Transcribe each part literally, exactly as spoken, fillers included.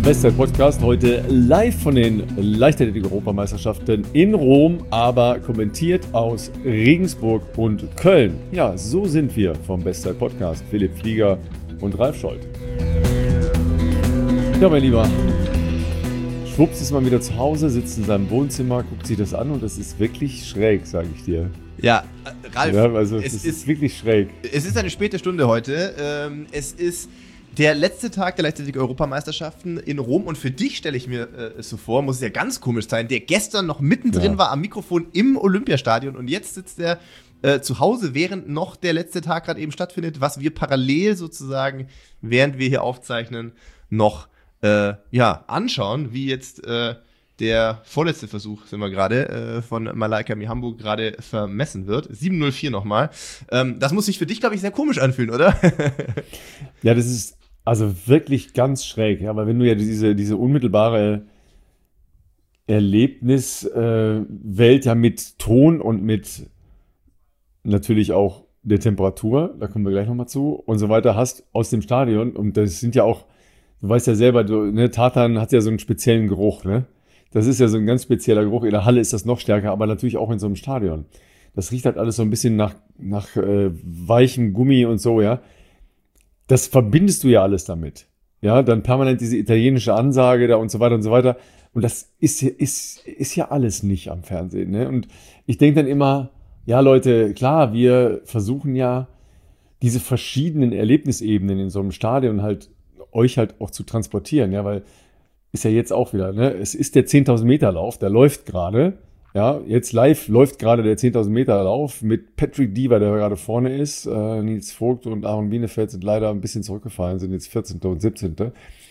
Bestzeit-Podcast heute live von den Leichtathletik-Europameisterschaften in Rom, aber kommentiert aus Regensburg und Köln. Ja, so sind wir vom Bestzeit-Podcast. Philipp Flieger und Ralf Scholz. Ja, mein Lieber, Schwupps ist mal wieder zu Hause, sitzt in seinem Wohnzimmer, guckt sich das an und das ist wirklich schräg, sage ich dir. Ja, Ralf, ja, also es ist, ist wirklich schräg. Es ist eine späte Stunde heute. Ähm, es ist der letzte Tag der Leichtathletik-Europameisterschaften in Rom und für dich stelle ich mir äh, so vor, muss es ja ganz komisch sein, der gestern noch mittendrin ja. war am Mikrofon im Olympiastadion und jetzt sitzt er äh, zu Hause, während noch der letzte Tag gerade eben stattfindet, was wir parallel sozusagen, während wir hier aufzeichnen, noch äh, ja, anschauen, wie jetzt äh, der vorletzte Versuch, sind wir gerade, äh, von Malaika Mihambo gerade vermessen wird. sieben null vier nochmal. Ähm, das muss sich für dich, glaube ich, sehr komisch anfühlen, oder? Ja, das ist also wirklich ganz schräg. Ja, weil wenn du ja diese, diese unmittelbare Erlebniswelt äh, ja mit Ton und mit natürlich auch der Temperatur, da kommen wir gleich nochmal zu, und so weiter hast aus dem Stadion. Und das sind ja auch, du weißt ja selber, du, ne, Tartan hat ja so einen speziellen Geruch, ne? Das ist ja so ein ganz spezieller Geruch. In der Halle ist das noch stärker, aber natürlich auch in so einem Stadion. Das riecht halt alles so ein bisschen nach, nach äh, weichem Gummi und so, ja. Das verbindest du ja alles damit. Ja, dann permanent diese italienische Ansage da und so weiter und so weiter. Und das ist, ist, ist ja alles nicht am Fernsehen, ne? Und ich denke dann immer, ja Leute, klar, wir versuchen ja diese verschiedenen Erlebnisebenen in so einem Stadion halt euch halt auch zu transportieren, ja, weil ist ja jetzt auch wieder, ne? Es ist der zehntausend Meter Lauf, der läuft gerade. Ja, jetzt live läuft gerade der zehntausend Meter Lauf mit Patrick Dever, der gerade vorne ist. Äh, Nils Vogt und Aaron Bienefeld sind leider ein bisschen zurückgefallen, sind jetzt vierzehnte und siebzehnte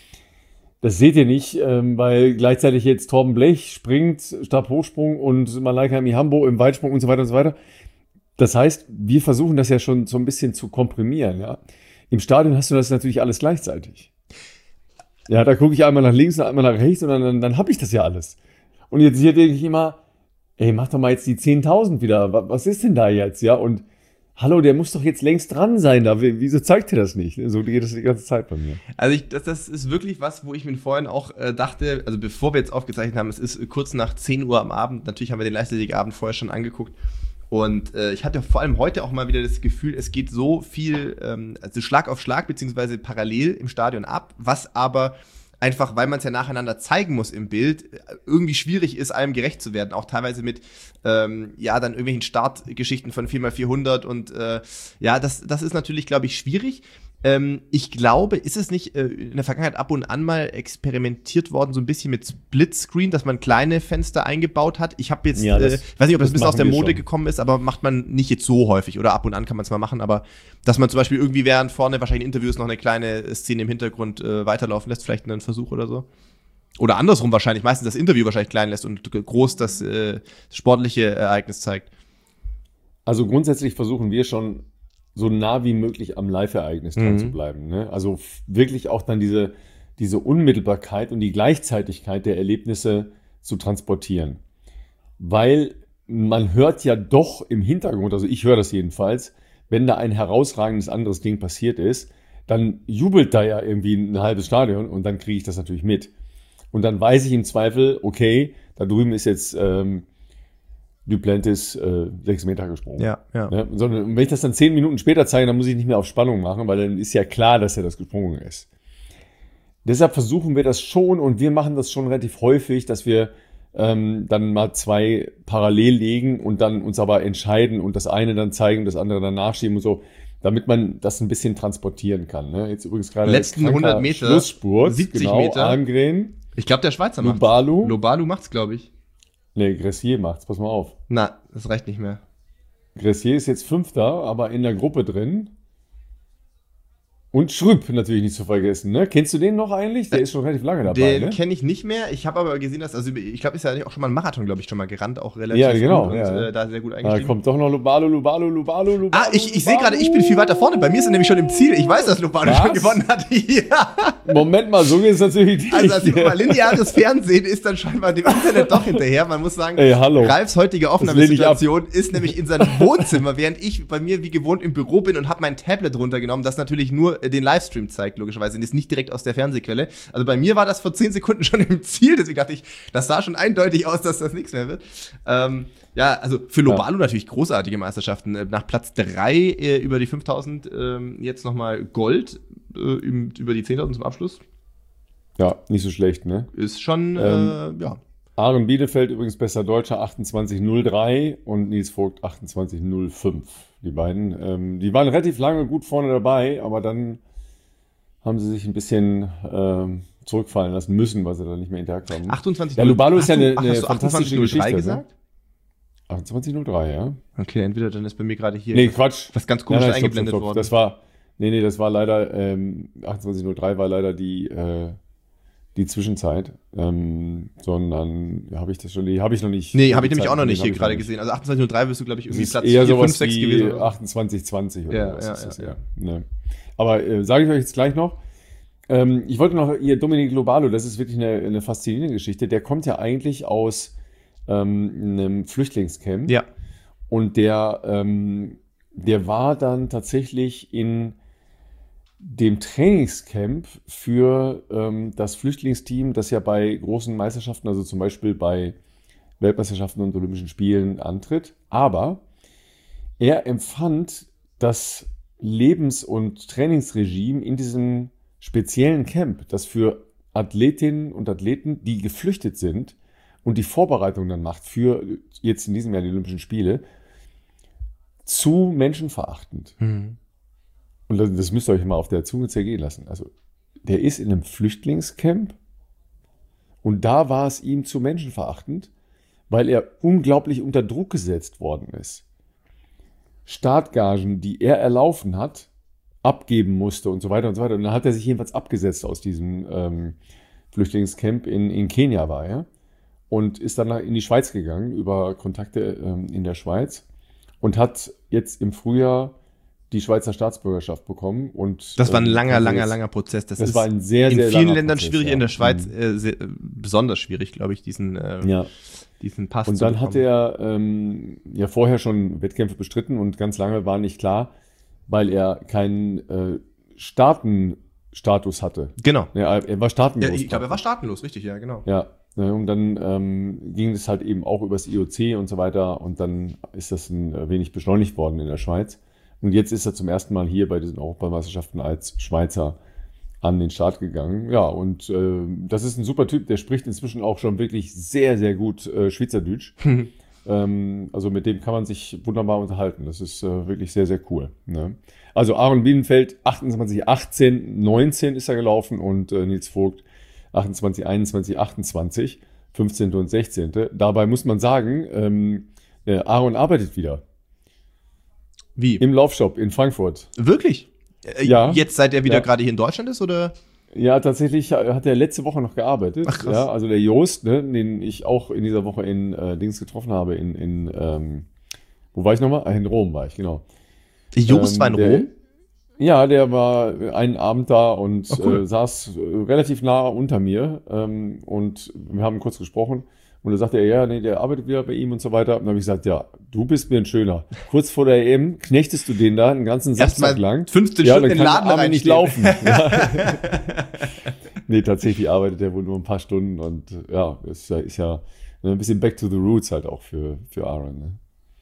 Das seht ihr nicht, ähm, weil gleichzeitig jetzt Torben Blech springt, Stabhochsprung und Malaika Mihambo im Weitsprung und so weiter und so weiter. Das heißt, wir versuchen das ja schon so ein bisschen zu komprimieren. Ja? Im Stadion hast du das natürlich alles gleichzeitig. Ja, da gucke ich einmal nach links, einmal nach rechts und dann, dann, dann habe ich das ja alles. Und jetzt hier denke ich immer, ey, mach doch mal jetzt die zehntausend wieder. Was ist denn da jetzt? Ja, und hallo, der muss doch jetzt längst dran sein da. Wieso zeigt er das nicht? So geht das die ganze Zeit bei mir. Also ich, das, das ist wirklich was, wo ich mir vorhin auch äh, dachte, also bevor wir jetzt aufgezeichnet haben, es ist äh, kurz nach zehn Uhr am Abend. Natürlich haben wir den Leichtathletik-Abend vorher schon angeguckt. Und äh, ich hatte vor allem heute auch mal wieder das Gefühl, es geht so viel, ähm, also Schlag auf Schlag, beziehungsweise parallel im Stadion ab, was aber einfach, weil man es ja nacheinander zeigen muss im Bild, irgendwie schwierig ist, allem gerecht zu werden. Auch teilweise mit, ähm, ja, dann irgendwelchen Startgeschichten von vier mal vierhundert und äh, ja, das, das ist natürlich, glaube ich, schwierig. Ähm, ich glaube, ist es nicht äh, in der Vergangenheit ab und an mal experimentiert worden, so ein bisschen mit Splitscreen, dass man kleine Fenster eingebaut hat? Ich habe jetzt, ja, das, äh, weiß nicht, ob das, das ein bisschen aus der Mode schon. gekommen ist, aber macht man nicht jetzt so häufig. Oder ab und an kann man es mal machen, aber dass man zum Beispiel irgendwie während vorne wahrscheinlich in Interviews noch eine kleine Szene im Hintergrund äh, weiterlaufen lässt, vielleicht einen Versuch oder so. Oder andersrum wahrscheinlich, meistens das Interview wahrscheinlich klein lässt und groß das äh, sportliche Ereignis zeigt. Also grundsätzlich versuchen wir schon so nah wie möglich am Live-Ereignis dran mhm. zu bleiben. Ne? Also f- wirklich auch dann diese, diese Unmittelbarkeit und die Gleichzeitigkeit der Erlebnisse zu transportieren. Weil man hört ja doch im Hintergrund, also ich höre das jedenfalls, wenn da ein herausragendes anderes Ding passiert ist, dann jubelt da ja irgendwie ein halbes Stadion und dann kriege ich das natürlich mit. Und dann weiß ich im Zweifel, okay, da drüben ist jetzt ähm, Duplantis äh, sechs Meter gesprungen. Ja, ja. Ne? Sondern wenn ich das dann zehn Minuten später zeige, dann muss ich nicht mehr auf Spannung machen, weil dann ist ja klar, dass er das gesprungen ist. Deshalb versuchen wir das schon und wir machen das schon relativ häufig, dass wir ähm, dann mal zwei parallel legen und dann uns aber entscheiden und das eine dann zeigen, das andere dann nachschieben und so, damit man das ein bisschen transportieren kann. Ne? Jetzt übrigens gerade letzten hundert Meter, Schlussspurt, siebzig genau, Meter. Almgren. Ich glaube, der Schweizer macht's. Lobalu. Lobalu macht's, glaube ich. Nee, Gressier macht's, pass mal auf. Na, das reicht nicht mehr. Gressier ist jetzt Fünfter, aber in der Gruppe drin. Und Schrüpp natürlich nicht zu vergessen, ne? Kennst du den noch eigentlich? Der ist schon relativ lange dabei, Den ne? kenne ich nicht mehr. Ich habe aber gesehen, dass, also ich glaube, ist ja auch schon mal ein Marathon, glaube ich, schon mal gerannt, auch relativ Ja, genau, gut ja. und äh, da sehr gut Da eingestiegen. kommt doch noch Lubalu, Lubalu, Lubalu, Lubalu. Ah, ich, ich sehe gerade, ich bin viel weiter vorne. Bei mir ist er nämlich schon im Ziel. Ich weiß, dass Lobalu Was? schon gewonnen hat. Ja. Moment mal, so geht es natürlich nicht. Also, also mal, lineares Fernsehen ist dann scheinbar dem Internet doch hinterher. Man muss sagen, Ey, hallo. Ralfs heutige lehne ich Aufnahmesituation ist nämlich in seinem Wohnzimmer, während ich bei mir wie gewohnt im Büro bin und habe mein Tablet runtergenommen, das natürlich nur äh, den Livestream zeigt, logischerweise, und ist nicht direkt aus der Fernsehquelle. Also bei mir war das vor zehn Sekunden schon im Ziel, deswegen dachte ich, das sah schon eindeutig aus, dass das nichts mehr wird. Ähm, ja, also für Lobalo ja. natürlich großartige Meisterschaften. Nach Platz drei äh, über die fünftausend äh, jetzt nochmal Gold, äh, über die zehntausend zum Abschluss. Ja, nicht so schlecht, ne? Ist schon, ähm, äh, ja. Aaron Bielefeld übrigens bester Deutscher, achtundzwanzig null drei und Nils Vogt achtundzwanzig null fünf. Die beiden, ähm, die waren relativ lange gut vorne dabei, aber dann haben sie sich ein bisschen ähm, zurückfallen lassen müssen, weil sie dann nicht mehr intakt haben. achtundzwanzig Ja, Lobalo ist ja eine, ach, eine hast du fantastische Geschichte. gesagt? Ne? achtundzwanzig null drei, ja. Okay, entweder dann ist bei mir gerade hier nee, Quatsch. was ganz komisch nein, nein, eingeblendet stopp, stopp, stopp. worden. Das war, nee, nee, das war leider, ähm, achtundzwanzig null drei war leider die, äh, die Zwischenzeit, ähm, sondern habe ich das schon, nee, habe ich noch nicht. Nee, habe ich nämlich auch noch nicht hier ich gerade noch nicht. gesehen. Also achtundzwanzig null drei wirst du, glaube ich, irgendwie Das ist Platz eher vier, sowas fünf, sechs wie gewesen. Oder? achtundzwanzig zwanzig oder Ja, was ja, ist das ja, ja. Ne. Aber äh, sage ich euch jetzt gleich noch. Ähm, ich wollte noch, ihr Dominic Lobalo, das ist wirklich eine, eine faszinierende Geschichte. Der kommt ja eigentlich aus ähm, einem Flüchtlingscamp. Ja. Und der, ähm, der war dann tatsächlich in dem Trainingscamp für ähm, das Flüchtlingsteam, das ja bei großen Meisterschaften, also zum Beispiel bei Weltmeisterschaften und Olympischen Spielen antritt. Aber er empfand das Lebens- und Trainingsregime in diesem speziellen Camp, das für Athletinnen und Athleten, die geflüchtet sind und die Vorbereitung dann macht für jetzt in diesem Jahr die Olympischen Spiele, zu menschenverachtend. Mhm. Und das, das müsst ihr euch mal auf der Zunge zergehen lassen. Also der ist in einem Flüchtlingscamp und da war es ihm zu menschenverachtend, weil er unglaublich unter Druck gesetzt worden ist. Startgagen, die er erlaufen hat, abgeben musste und so weiter und so weiter. Und dann hat er sich jedenfalls abgesetzt aus diesem ähm, Flüchtlingscamp in, in Kenia war er und ist dann in die Schweiz gegangen über Kontakte ähm, in der Schweiz und hat jetzt im Frühjahr die Schweizer Staatsbürgerschaft bekommen. Und, das war ein langer, ähm, langer, jetzt, langer Prozess. Das, das ist war ein sehr, in sehr vielen langer Ländern Prozess, schwierig, ja. in der Schweiz Mhm. äh, sehr, besonders schwierig, glaube ich, diesen, äh, ja. diesen Pass Und zu dann bekommen. hat er ähm, ja vorher schon Wettkämpfe bestritten und ganz lange war nicht klar, weil er keinen äh, Staatenstatus hatte. Genau. Ja, er war staatenlos. Ja, ich glaube, er war staatenlos, richtig, ja, genau. Ja, ne, und dann ähm, ging es halt eben auch übers I O C und so weiter und dann ist das ein wenig beschleunigt worden in der Schweiz. Und jetzt ist er zum ersten Mal hier bei diesen Europameisterschaften als Schweizer an den Start gegangen. Ja, und äh, das ist ein super Typ, der spricht inzwischen auch schon wirklich sehr, sehr gut äh, Schweizerdeutsch. ähm, also mit dem kann man sich wunderbar unterhalten. Das ist äh, wirklich sehr, sehr cool. Ne? Also Aaron Bienenfeld, achtundzwanzig achtzehn neunzehn ist er gelaufen und äh, Nils Vogt achtundzwanzig einundzwanzig achtundzwanzig, fünfzehnte und sechzehnte Dabei muss man sagen, ähm, äh, Aaron arbeitet wieder. Wie? Im Laufshop in Frankfurt. Wirklich? Äh, Ja. Jetzt, seit er wieder Ja. gerade hier in Deutschland ist, oder? Ja, tatsächlich hat er letzte Woche noch gearbeitet. Ach, krass. Ja, also der Joost, ne, den ich auch in dieser Woche in äh, Dings getroffen habe, in, in ähm, wo war ich nochmal? Ah, in Rom war ich, genau. Joost Ähm, war in der, Rom? Ja, der war einen Abend da und Oh, cool. äh, saß äh, relativ nah unter mir ähm, und wir haben kurz gesprochen und da sagte er, ja, nee, der arbeitet wieder bei ihm und so weiter. Und dann habe ich gesagt, ja, du bist mir ein Schöner. Kurz vor der E M knechtest du den da einen ganzen Samstag Erstmal lang. fünfzehn Ja, Stunden dann in den kann Laden Armin nicht reinstehen. laufen. Ja. Nee, tatsächlich arbeitet er wohl nur ein paar Stunden und äh, ja, ist ja, ist ja ein bisschen back to the roots halt auch für, für Aaron. Ne?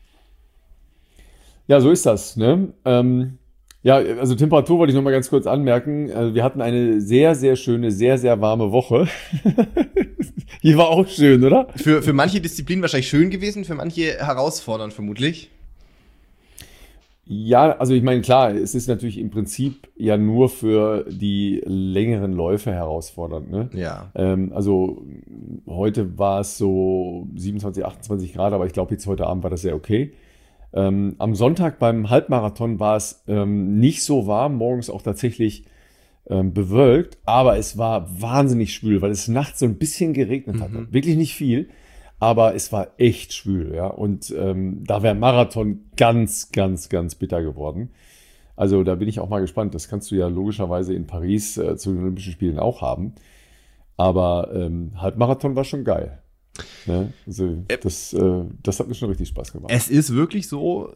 Ja, so ist das. Ne? Ähm, ja, also Temperatur wollte ich noch mal ganz kurz anmerken. Also wir hatten eine sehr, sehr schöne, sehr, sehr warme Woche. Hier war auch schön, oder? Für, für manche Disziplinen wahrscheinlich schön gewesen, für manche herausfordernd vermutlich. Ja, also ich meine, klar, es ist natürlich im Prinzip ja nur für die längeren Läufe herausfordernd. Ne? Ja. Ähm, also heute war es so siebenundzwanzig, achtundzwanzig Grad, aber ich glaube jetzt heute Abend war das sehr okay. Ähm, am Sonntag beim Halbmarathon war es ähm, nicht so warm, morgens auch tatsächlich ähm, bewölkt, aber es war wahnsinnig schwül, weil es nachts so ein bisschen geregnet hatte. Mhm. Wirklich nicht viel, aber es war echt schwül, ja. Und ähm, da wäre Marathon ganz, ganz, ganz bitter geworden. Also da bin ich auch mal gespannt. Das kannst du ja logischerweise in Paris äh, zu den Olympischen Spielen auch haben. Aber ähm, Halbmarathon war schon geil. Ne? Also das, äh, das hat mir schon richtig Spaß gemacht. Es ist wirklich so,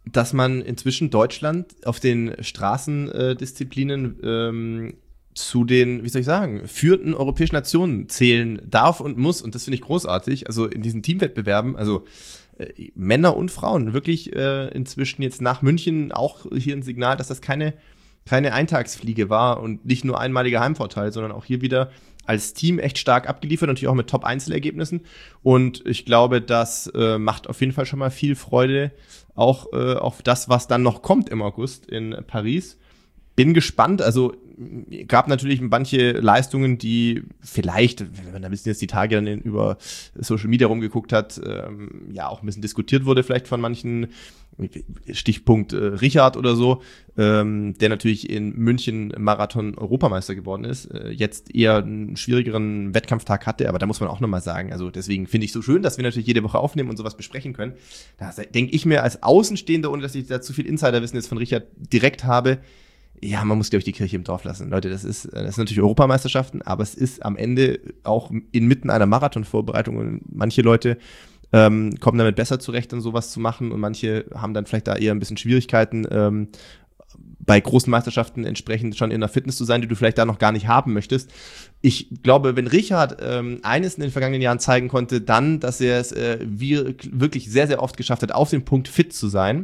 dass man inzwischen Deutschland auf den Straßendisziplinen ähm, zu den, wie soll ich sagen, führenden europäischen Nationen zählen darf und muss. Und das finde ich großartig. Also in diesen Teamwettbewerben, also äh, Männer und Frauen, wirklich äh, inzwischen jetzt nach München auch hier ein Signal, dass das keine, keine Eintagsfliege war und nicht nur einmaliger Heimvorteil, sondern auch hier wieder als Team echt stark abgeliefert, natürlich auch mit Top-Einzelergebnissen. Und ich glaube, das äh, macht auf jeden Fall schon mal viel Freude, auch äh, auf das, was dann noch kommt im August in Paris. Bin gespannt, also gab natürlich manche Leistungen, die vielleicht, wenn man da ein bisschen jetzt die Tage dann in, über Social Media rumgeguckt hat, ähm, ja auch ein bisschen diskutiert wurde vielleicht von manchen, Stichpunkt äh, Richard oder so, ähm, der natürlich in München Marathon-Europameister geworden ist, äh, jetzt eher einen schwierigeren Wettkampftag hatte, aber da muss man auch nochmal sagen, also deswegen finde ich so schön, dass wir natürlich jede Woche aufnehmen und sowas besprechen können. Da denke ich mir als Außenstehender, ohne dass ich da zu viel Insiderwissen jetzt von Richard direkt habe, ja, man muss, glaube ich, die Kirche im Dorf lassen. Leute, das ist, das sind natürlich Europameisterschaften, aber es ist am Ende auch inmitten einer Marathonvorbereitung und manche Leute ähm, kommen damit besser zurecht, dann sowas zu machen und manche haben dann vielleicht da eher ein bisschen Schwierigkeiten, ähm, bei großen Meisterschaften entsprechend schon in der Fitness zu sein, die du vielleicht da noch gar nicht haben möchtest. Ich glaube, wenn Richard ähm, eines in den vergangenen Jahren zeigen konnte, dann, dass er es äh, wirklich sehr, sehr oft geschafft hat, auf den Punkt fit zu sein.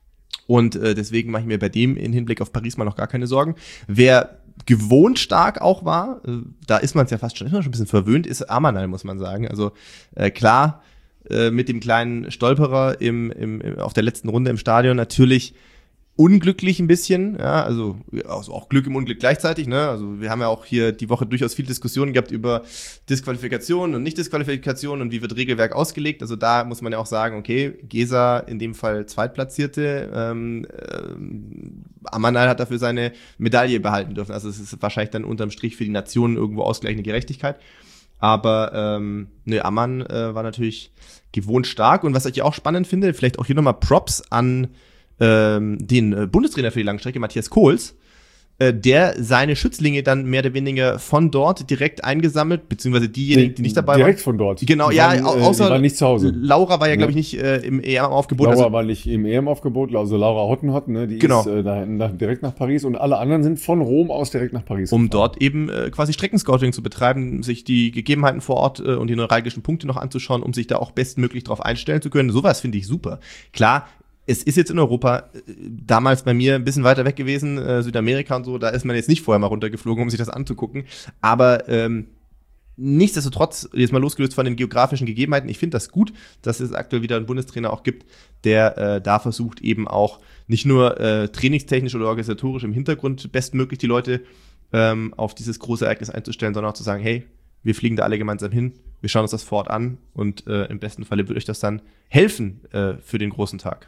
Und äh, deswegen mache ich mir bei dem in Hinblick auf Paris mal noch gar keine Sorgen. Wer gewohnt stark auch war, äh, da ist man es ja fast schon immer schon ein bisschen verwöhnt, ist Amanal, muss man sagen. Also äh, klar, äh, mit dem kleinen Stolperer im, im, im, auf der letzten Runde im Stadion natürlich unglücklich ein bisschen, ja, also, also auch Glück im Unglück gleichzeitig, ne, also wir haben ja auch hier die Woche durchaus viel Diskussionen gehabt über Disqualifikation und Nicht-Disqualifikation und wie wird Regelwerk ausgelegt, also da muss man ja auch sagen, okay, Gesa in dem Fall Zweitplatzierte, ähm, ähm, Amanal hat dafür seine Medaille behalten dürfen, also es ist wahrscheinlich dann unterm Strich für die Nationen irgendwo ausgleichende Gerechtigkeit, aber ähm, ne, Ammann äh, war natürlich gewohnt stark und was ich auch spannend finde, vielleicht auch hier nochmal Props an Ähm, den äh, Bundestrainer für die Langstrecke, Matthias Kohls, äh, der seine Schützlinge dann mehr oder weniger von dort direkt eingesammelt, beziehungsweise diejenigen, die nicht dabei direkt waren. Direkt von dort. Genau, die ja, waren, au- außer die waren nicht zu Hause. Laura war ja, Ja. glaube ich, nicht äh, im E M-Aufgebot. Laura Also, war nicht im E M-Aufgebot, also Laura Hottenhott, ne, die Genau. ist äh, da, nach, direkt nach Paris und alle anderen sind von Rom aus direkt nach Paris um gefahren. dort eben äh, quasi Streckenscouting zu betreiben, sich die Gegebenheiten vor Ort äh, und die neuralgischen Punkte noch anzuschauen, um sich da auch bestmöglich drauf einstellen zu können. Sowas finde ich super. Klar, es ist jetzt in Europa, äh, damals bei mir ein bisschen weiter weg gewesen, äh, Südamerika und so, da ist man jetzt nicht vorher mal runtergeflogen, um sich das anzugucken. Aber ähm, nichtsdestotrotz, jetzt mal losgelöst von den geografischen Gegebenheiten, ich finde das gut, dass es aktuell wieder einen Bundestrainer auch gibt, der äh, da versucht eben auch nicht nur äh, trainingstechnisch oder organisatorisch im Hintergrund bestmöglich die Leute ähm, auf dieses große Ereignis einzustellen, sondern auch zu sagen, hey, wir fliegen da alle gemeinsam hin, wir schauen uns das vor Ort an und äh, im besten Falle wird euch das dann helfen äh, für den großen Tag.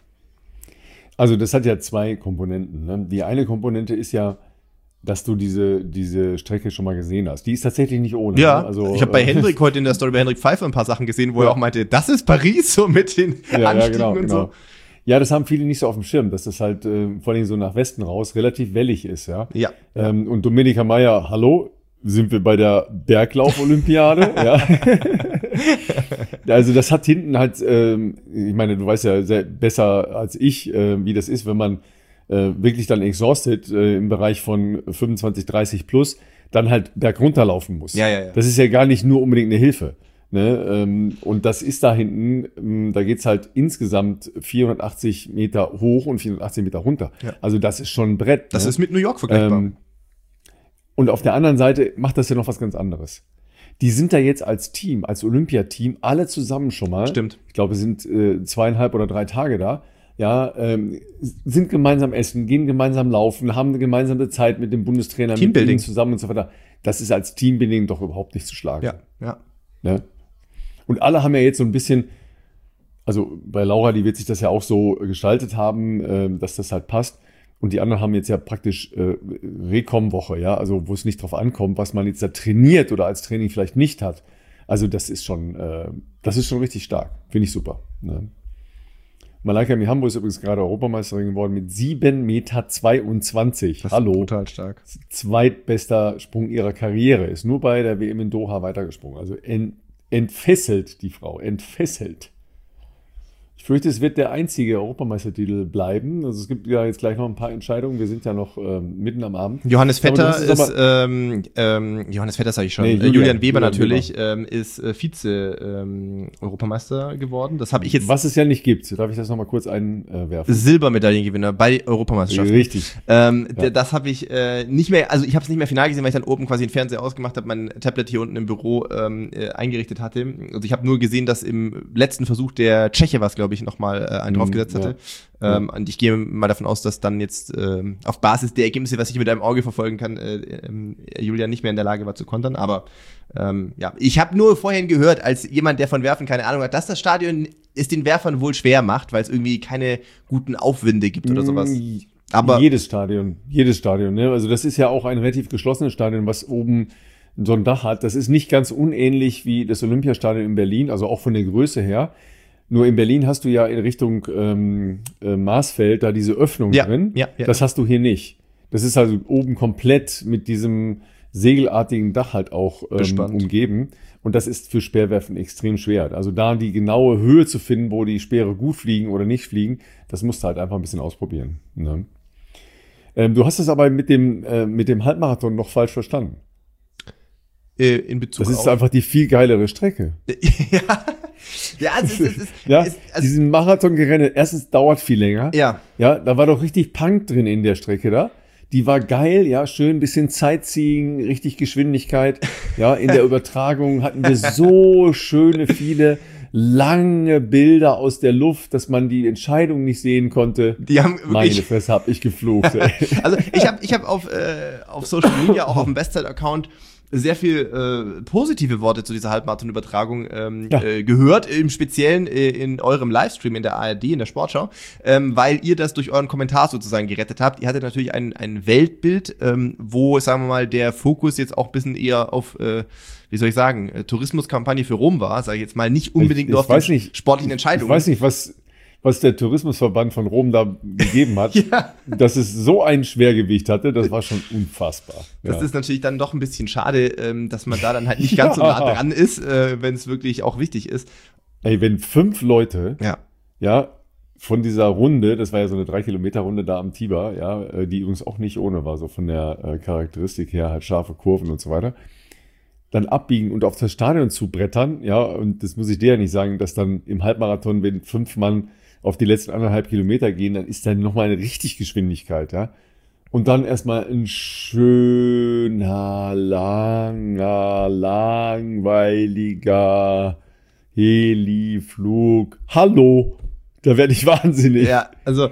Also das hat ja zwei Komponenten. Ne? Die eine Komponente ist ja, dass du diese, diese Strecke schon mal gesehen hast. Die ist tatsächlich nicht ohne. Ja, ne? Also, ich habe bei äh, Hendrik heute in der Story bei Hendrik Pfeiffer ein paar Sachen gesehen, wo Ja. er auch meinte, das ist Paris, so mit den ja, Anstiegen ja, genau, und genau. so. Ja, das haben viele nicht so auf dem Schirm, dass das halt äh, vor allem so nach Westen raus relativ wellig ist. Ja. Ja. Ähm, und Dominika Meyer, hallo, sind wir bei der Berglauf-Olympiade? Ja. Also das hat hinten halt, ähm, ich meine, du weißt ja sehr besser als ich, äh, wie das ist, wenn man äh, wirklich dann exhausted äh, im Bereich von fünfundzwanzig, dreißig plus dann halt bergunterlaufen muss. Ja, ja, ja. Das ist ja gar nicht nur unbedingt eine Hilfe. Ne? Ähm, und das ist da hinten, ähm, da geht's halt insgesamt vierhundertachtzig Meter hoch und vierhundertachtzig Meter runter. Ja. Also das ist schon ein Brett. Das ne? ist mit New York vergleichbar. Ähm, und auf der anderen Seite macht das ja noch was ganz anderes. Die sind da jetzt als Team, als Olympiateam, alle zusammen schon mal. Stimmt. Ich glaube, es sind äh, zweieinhalb oder drei Tage da. Ja, ähm, sind gemeinsam essen, gehen gemeinsam laufen, haben eine gemeinsame Zeit mit dem Bundestrainer, Teambuilding. mit ihnen zusammen und so weiter. Das ist als Teambuilding doch überhaupt nicht zu schlagen. Ja, ja. Ne? Und alle haben ja jetzt so ein bisschen, also bei Laura, die wird sich das ja auch so gestaltet haben, äh, dass das halt passt. Und die anderen haben jetzt ja praktisch äh, Rekom-Woche, ja, also wo es nicht drauf ankommt, was man jetzt da trainiert oder als Training vielleicht nicht hat. Also das ist schon, äh, das ist schon richtig stark. Finde ich super. Ne? Malaika Mihambo ist übrigens gerade Europameisterin geworden mit sieben Meter zweiundzwanzig. Das Hallo. ist brutal stark. Zweitbester Sprung ihrer Karriere. Ist nur bei der W M in Doha weitergesprungen. Also ent, entfesselt die Frau. Entfesselt. Ich fürchte, es wird der einzige Europameistertitel bleiben. Also es gibt ja jetzt gleich noch ein paar Entscheidungen. Wir sind ja noch ähm, mitten am Abend. Johannes Vetter ist, ist ähm, ähm, Johannes Vetter sage ich schon. Nee, Julian, Julian Weber Julian natürlich Weber. Ähm, ist äh, Vize-Europameister ähm, geworden. Das habe ich jetzt. Was es ja nicht gibt. Darf ich das noch mal kurz einwerfen? Silbermedaillengewinner bei Europameisterschaften. Richtig. Ähm, ja. Das habe ich äh, nicht mehr. Also ich habe es nicht mehr final gesehen, weil ich dann oben quasi den Fernseher ausgemacht habe, mein Tablet hier unten im Büro ähm, äh, eingerichtet hatte. Also ich habe nur gesehen, dass im letzten Versuch der Tscheche was, glaube ich, nochmal äh, einen draufgesetzt hatte. Ja. Ähm, und ich gehe mal davon aus, dass dann jetzt ähm, auf Basis der Ergebnisse, was ich mit einem Auge verfolgen kann, äh, äh, Julian nicht mehr in der Lage war zu kontern. Aber ähm, ja, ich habe nur vorhin gehört, als jemand, der von Werfen keine Ahnung hat, dass das Stadion es den Werfern wohl schwer macht, weil es irgendwie keine guten Aufwinde gibt oder sowas. Aber jedes Stadion, jedes Stadion. Ne? Also das ist ja auch ein relativ geschlossenes Stadion, was oben so ein Dach hat. Das ist nicht ganz unähnlich wie das Olympiastadion in Berlin, also auch von der Größe her. Nur in Berlin hast du ja in Richtung ähm, äh, Marsfeld da diese Öffnung ja, drin. Ja, ja. Das hast du hier nicht. Das ist also oben komplett mit diesem segelartigen Dach halt auch ähm, umgeben. Und das ist für Speerwerfen extrem schwer. Also da die genaue Höhe zu finden, wo die Speere gut fliegen oder nicht fliegen, das musst du halt einfach ein bisschen ausprobieren. Ne? Ähm, du hast es aber mit dem, äh, mit dem Halbmarathon noch falsch verstanden. Äh, in Bezug das ist auf einfach die viel geilere Strecke. ja. Ja, es ist, es ist, ja, es, also diesen Marathon-Gerenne, erstens dauert viel länger. Ja. Ja, da war doch richtig Punk drin in der Strecke da. Die war geil, ja, schön, bisschen Sightseeing, richtig Geschwindigkeit. Ja, in der Übertragung hatten wir so schöne, viele lange Bilder aus der Luft, dass man die Entscheidung nicht sehen konnte. Die haben wirklich Meine Fresse, hab ich geflucht. Ey. Also ich habe ich hab auf, äh, auf Social Media, auch auf dem Bestzeit-Account, sehr viel äh, positive Worte zu dieser Halbmarathon-Übertragung ähm, ja. äh, gehört, im Speziellen äh, in eurem Livestream in der A R D, in der Sportschau, ähm, weil ihr das durch euren Kommentar sozusagen gerettet habt. Ihr hattet natürlich ein, ein Weltbild, ähm, wo, sagen wir mal, der Fokus jetzt auch ein bisschen eher auf, äh, wie soll ich sagen, äh, Tourismuskampagne für Rom war, sage ich jetzt mal, nicht unbedingt ich, nur ich auf die nicht, sportlichen Entscheidungen. Ich weiß nicht, was... was der Tourismusverband von Rom da gegeben hat, ja. dass es so ein Schwergewicht hatte, das war schon unfassbar. Das ja. ist natürlich dann doch ein bisschen schade, ähm, dass man da dann halt nicht ganz ja. so nah dran ist, äh, wenn es wirklich auch wichtig ist. Ey, wenn fünf Leute, ja, ja, von dieser Runde, das war ja so eine drei Kilometer Runde da am Tiber, ja, die übrigens auch nicht ohne war, so von der äh, Charakteristik her, halt scharfe Kurven und so weiter, dann abbiegen und auf das Stadion zu brettern, ja, und das muss ich dir ja nicht sagen, dass dann im Halbmarathon, wenn fünf Mann auf die letzten anderthalb Kilometer gehen, dann ist dann nochmal eine richtig Geschwindigkeit, ja. Und dann erstmal ein schöner, langer, langweiliger Heliflug. Hallo! Da werde ich wahnsinnig. Ja, also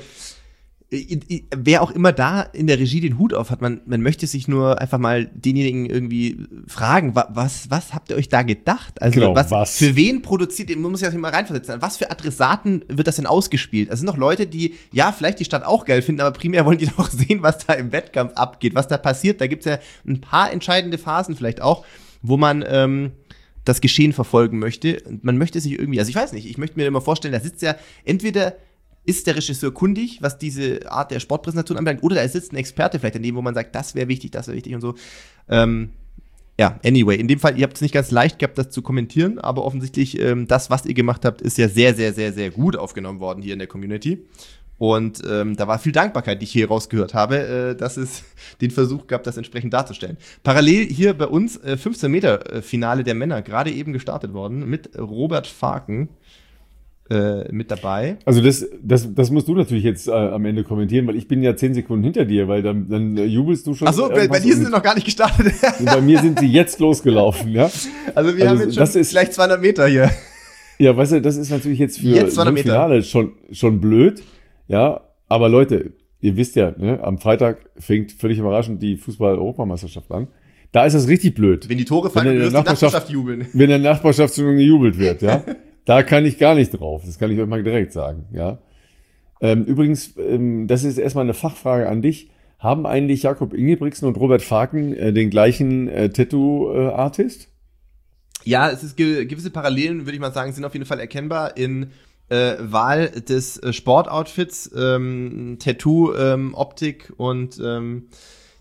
wer auch immer da in der Regie den Hut auf hat, man, man möchte sich nur einfach mal denjenigen irgendwie fragen, was, was habt ihr euch da gedacht? Also genau, was, was? Für wen produziert, man muss sich das mal reinversetzen, was für Adressaten wird das denn ausgespielt? Es sind noch Leute, die, ja, vielleicht die Stadt auch geil finden, aber primär wollen die doch sehen, was da im Wettkampf abgeht, was da passiert. Da gibt's ja ein paar entscheidende Phasen vielleicht auch, wo man ähm, das Geschehen verfolgen möchte. Und man möchte sich irgendwie, also ich weiß nicht, ich möchte mir immer vorstellen, da sitzt ja entweder ist der Regisseur kundig, was diese Art der Sportpräsentation anbelangt, oder da sitzt ein Experte vielleicht daneben, wo man sagt, das wäre wichtig, das wäre wichtig und so. Ähm, ja, anyway, in dem Fall, ihr habt es nicht ganz leicht gehabt, das zu kommentieren, aber offensichtlich, ähm, das, was ihr gemacht habt, ist ja sehr, sehr, sehr, sehr gut aufgenommen worden hier in der Community. Und ähm, da war viel Dankbarkeit, die ich hier rausgehört habe, äh, dass es den Versuch gab, das entsprechend darzustellen. Parallel hier bei uns äh, fünfzehn Meter Finale der Männer, gerade eben gestartet worden, mit Robert Farken. Äh, mit dabei. Also das, das, das musst du natürlich jetzt äh, am Ende kommentieren, weil ich bin ja zehn Sekunden hinter dir, weil dann, dann äh, jubelst du schon. Ach so, bei, bei dir sind sie noch gar nicht gestartet. Bei mir sind sie jetzt losgelaufen, ja. Also wir also haben jetzt schon ist, vielleicht zweihundert Meter hier. Ja, weißt du, das ist natürlich jetzt für jetzt das Finale schon, schon blöd, ja. Aber Leute, ihr wisst ja, ne, am Freitag fängt völlig überraschend die Fußball-Europameisterschaft an. Da ist es richtig blöd. Wenn die Tore fallen, wenn in der Nachbarschaft, Nachbarschaft jubeln. Wenn in der Nachbarschaft schon gejubelt wird, ja. Da kann ich gar nicht drauf. Das kann ich euch mal direkt sagen, ja. Ähm, übrigens, ähm, das ist erstmal eine Fachfrage an dich. Haben eigentlich Jakob Ingebrigtsen und Robert Farken äh, den gleichen äh, Tattoo-Artist? Ja, es ist ge- gewisse Parallelen, würde ich mal sagen, sind auf jeden Fall erkennbar in äh, Wahl des äh, Sportoutfits, ähm, Tattoo, ähm, Optik und ähm,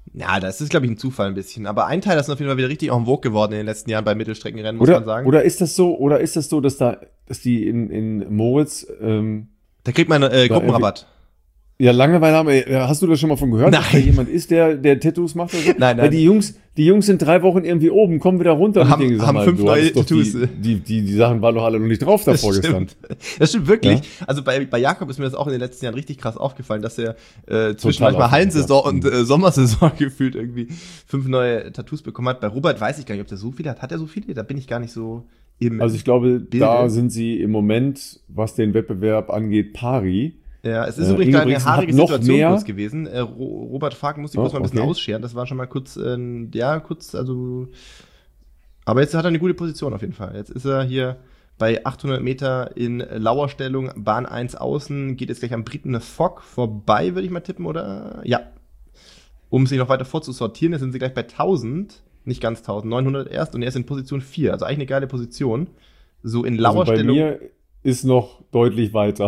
Ja, das ist, glaube ich, ein Zufall ein bisschen. Aber ein Teil ist auf jeden Fall wieder richtig en vogue geworden in den letzten Jahren bei Mittelstreckenrennen, muss oder, man sagen. Oder ist das so, oder ist das so, dass da, dass die in, in Moritz, ähm, Da kriegt man äh, Gruppenrabatt. Ja, Langeweile haben wir. Hast du das schon mal von gehört, Nein. dass da jemand ist, der, der Tattoos macht? Oder so? Nein, nein. Weil die Jungs, die Jungs sind drei Wochen irgendwie oben, kommen wieder runter. Haben- und denken, sag haben mal, fünf du neue hattest doch Tattoos. Die, die, die, die Sachen waren doch alle noch nicht drauf da Das vorgestern. stimmt. Das stimmt wirklich. Ja? Also bei, bei Jakob ist mir das auch in den letzten Jahren richtig krass aufgefallen, dass er äh, zwischen Total manchmal Hallensaison aufgefallen. und äh, Sommersaison gefühlt irgendwie fünf neue Tattoos bekommen hat. Bei Robert weiß ich gar nicht, ob der so viele hat. Hat er so viele? Da bin ich gar nicht so im Also ich glaube, Bilde. da sind sie im Moment, was den Wettbewerb angeht, pari. Ja, es ist Äh, übrigens gerade eine Ingebrigtsen hat haarige noch Situation mehr. kurz gewesen. Äh, Ro- Robert Farken musste Oh, kurz mal ein bisschen okay. ausscheren. Das war schon mal kurz, äh, ja, kurz, also. Aber jetzt hat er eine gute Position auf jeden Fall. Jetzt ist er hier bei achthundert Meter in Lauerstellung, Bahn eins außen, geht jetzt gleich am Briten Fogg vorbei, würde ich mal tippen, oder? Ja. Um sich noch weiter vorzusortieren, jetzt sind sie gleich bei tausend, nicht ganz tausend, neunhundert erst und er ist in Position vier. Also eigentlich eine geile Position. So in Also bei Lauerstellung. mir ist noch deutlich weiter.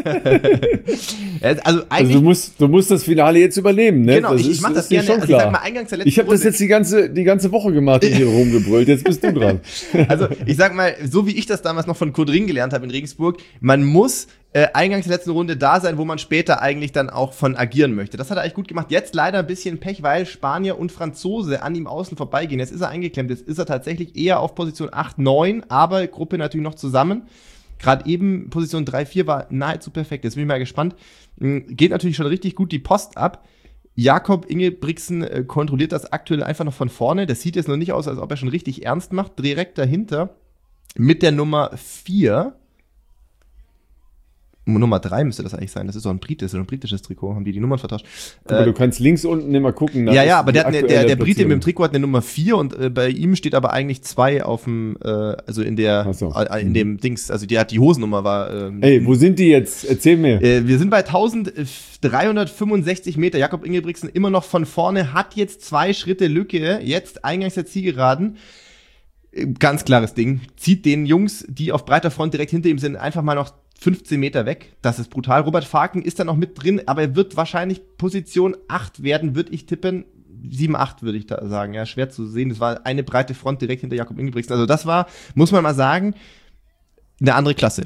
also Also eigentlich. du musst, du musst das Finale jetzt überleben, ne? genau, ich, ich ist- mach das dir gerne. schon Also ich sag klar. mal eingangs der letzten Ich habe das Runde- jetzt die ganze, die ganze Woche gemacht und hier rumgebrüllt. Jetzt bist du dran. Also, ich sag mal, so wie ich das damals noch von Kurt Ring gelernt habe in Regensburg, man muss äh, eingangs der letzten Runde da sein, wo man später eigentlich dann auch von agieren möchte. Das hat er eigentlich gut gemacht. Jetzt leider ein bisschen Pech, weil Spanier und Franzose an ihm außen vorbeigehen. Jetzt ist er eingeklemmt. Jetzt ist er tatsächlich eher auf Position acht, neun, aber Gruppe natürlich noch zusammen. Gerade eben Position drei, vier war nahezu perfekt. Jetzt bin ich mal gespannt. Mhm, Geht natürlich schon richtig gut die Post ab. Jakob Ingebrigtsen äh, kontrolliert das aktuell einfach noch von vorne. Das sieht jetzt noch nicht aus, als ob er schon richtig ernst macht. Direkt dahinter mit der Nummer vier. Nummer drei müsste das eigentlich sein. Das ist doch ein Brit, das ist doch ein britisches Trikot. Haben die die Nummern vertauscht? Guck mal, Äh, du kannst links unten immer gucken. da ja, ist ja, aber die der, hat eine, der, aktuelle der Brite mit dem Platzierung. Trikot hat eine Nummer vier und äh, bei ihm steht aber eigentlich zwei auf dem, äh, also in der, Ach so. äh, in dem Dings, also die hat die Hosennummer war. Ähm, Ey, wo sind die jetzt? Erzähl mir. Äh, wir sind bei dreizehnhundertfünfundsechzig Meter. Jakob Ingebrigtsen immer noch von vorne, hat jetzt zwei Schritte Lücke, jetzt eingangs der Zielgeraden. Äh, Ganz klares Ding. Zieht den Jungs, die auf breiter Front direkt hinter ihm sind, einfach mal noch fünfzehn Meter weg. Das ist brutal. Robert Farken ist da noch mit drin, aber er wird wahrscheinlich Position acht werden, würde ich tippen. sieben, acht würde ich da sagen. Ja, schwer zu sehen. Das war eine breite Front direkt hinter Jakob Ingebrigtsen. Also das war, muss man mal sagen, eine andere Klasse.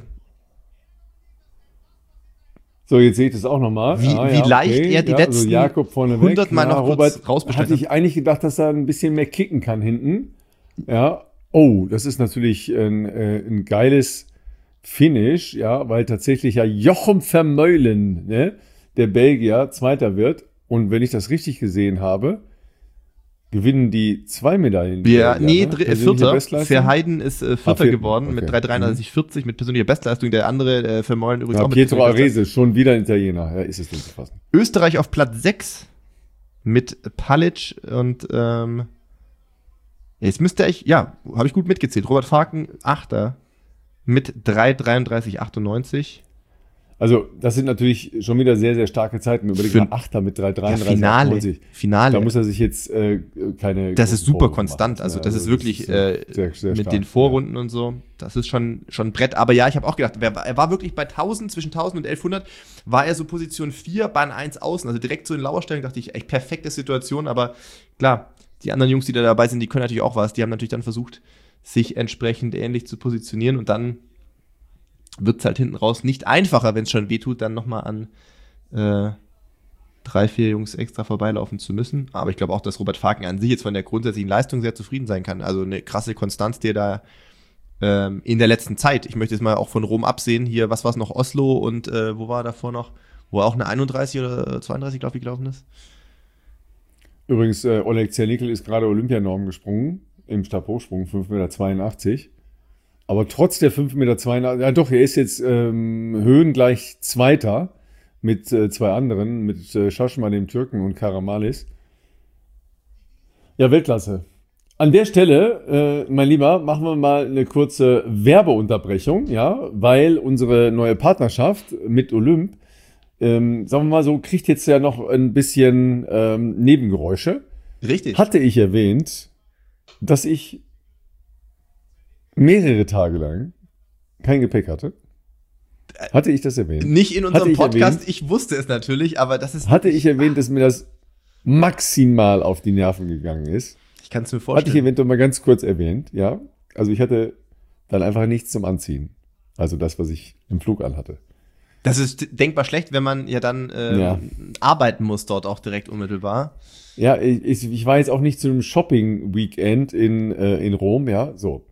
So, jetzt sehe ich das auch nochmal. Wie- wie leicht er die letzten also Jakob vorne hundert Mal weg. noch kurz Robert rausbestellt hatte ich eigentlich gedacht, dass er ein bisschen mehr kicken kann hinten. Ja. Oh, das ist natürlich ein, äh, ein geiles Finish, ja, weil tatsächlich ja Jochem Vermeulen, ne, der Belgier, Zweiter wird. Und wenn ich das richtig gesehen habe, gewinnen die zwei Medaillen. die Ja, Belgier, nee, ne? dr- äh, Persönliche Vierter. Bestleistung? Verheiden ist äh, Vierter Ah, Vierter, geworden okay. mit drei dreiunddreißig vierzig mit persönlicher Bestleistung. Der andere, äh, Vermeulen übrigens Ja, auch mit Pietro persönlicher Bestleistung. Arese, schon wieder ein Italiener. Ja, ist es denn zu fassen. Österreich auf Platz sechs mit Palic und ähm, jetzt müsste ich, ja, habe ich gut mitgezählt. Robert Farken, Achter mit drei dreiunddreißig achtundneunzig. Also, das sind natürlich schon wieder sehr, sehr starke Zeiten. Überleg Für- mal, Achter mit drei Ja, dreiunddreißig Finale. achtundneunzig. Finale. Da muss er sich jetzt äh, keine. Das ist großen super Vorwürfe konstant. machen. Also Ja, das ist wirklich ist, äh, äh, sehr, sehr mit stark, den Vorrunden und so. Das ist schon schon ein Brett. Aber ja, ich habe auch gedacht, wer, er war wirklich bei tausend, zwischen tausend und elfhundert war er so Position vier, Bahn eins außen. Also direkt so in Lauerstellung dachte ich, echt perfekte Situation. Aber klar, die anderen Jungs, die da dabei sind, die können natürlich auch was. Die haben natürlich dann versucht, sich entsprechend ähnlich zu positionieren. Und dann wird es halt hinten raus nicht einfacher, wenn es schon wehtut, dann nochmal an äh, drei, vier Jungs extra vorbeilaufen zu müssen. Aber ich glaube auch, dass Robert Farken an sich jetzt von der grundsätzlichen Leistung sehr zufrieden sein kann. Also eine krasse Konstanz, die er da ähm, in der letzten Zeit, ich möchte jetzt mal auch von Rom absehen, hier, was war es noch, Oslo und äh, wo war er davor noch, wo er auch eine einunddreißig oder zweiunddreißig, glaube ich, gelaufen ist. Übrigens, äh, Oleg Zernickel ist gerade Olympianorm gesprungen, im Stabhochsprung, fünf Komma zweiundachtzig Meter. Aber trotz der fünf Komma zweiundachtzig Meter, ja doch, er ist jetzt ähm, höhengleich Zweiter mit äh, zwei anderen, mit äh, Şaşman, dem Türken, und Karamalis. Ja, Weltklasse. An der Stelle, äh, mein Lieber, machen wir mal eine kurze Werbeunterbrechung, ja, weil unsere neue Partnerschaft mit Olymp, ähm, sagen wir mal so, kriegt jetzt ja noch ein bisschen ähm, Nebengeräusche. Richtig. Hatte ich erwähnt, dass ich mehrere Tage lang kein Gepäck hatte? Hatte ich das erwähnt? Nicht in Hatte unserem ich Podcast, erwähnt? ich wusste es natürlich, aber das ist Hatte ich erwähnt, dass mir das maximal auf die Nerven gegangen ist. Ich kann es mir Hatte ich vorstellen. eventuell mal ganz kurz erwähnt, ja. Also ich hatte dann einfach nichts zum Anziehen. Also das, was ich im Flug anhatte. Das ist denkbar schlecht, wenn man ja dann ähm, Ja. arbeiten muss dort auch direkt unmittelbar. Ja, ich, ich war jetzt auch nicht zu einem Shopping-Weekend in, äh, in Rom, ja, so.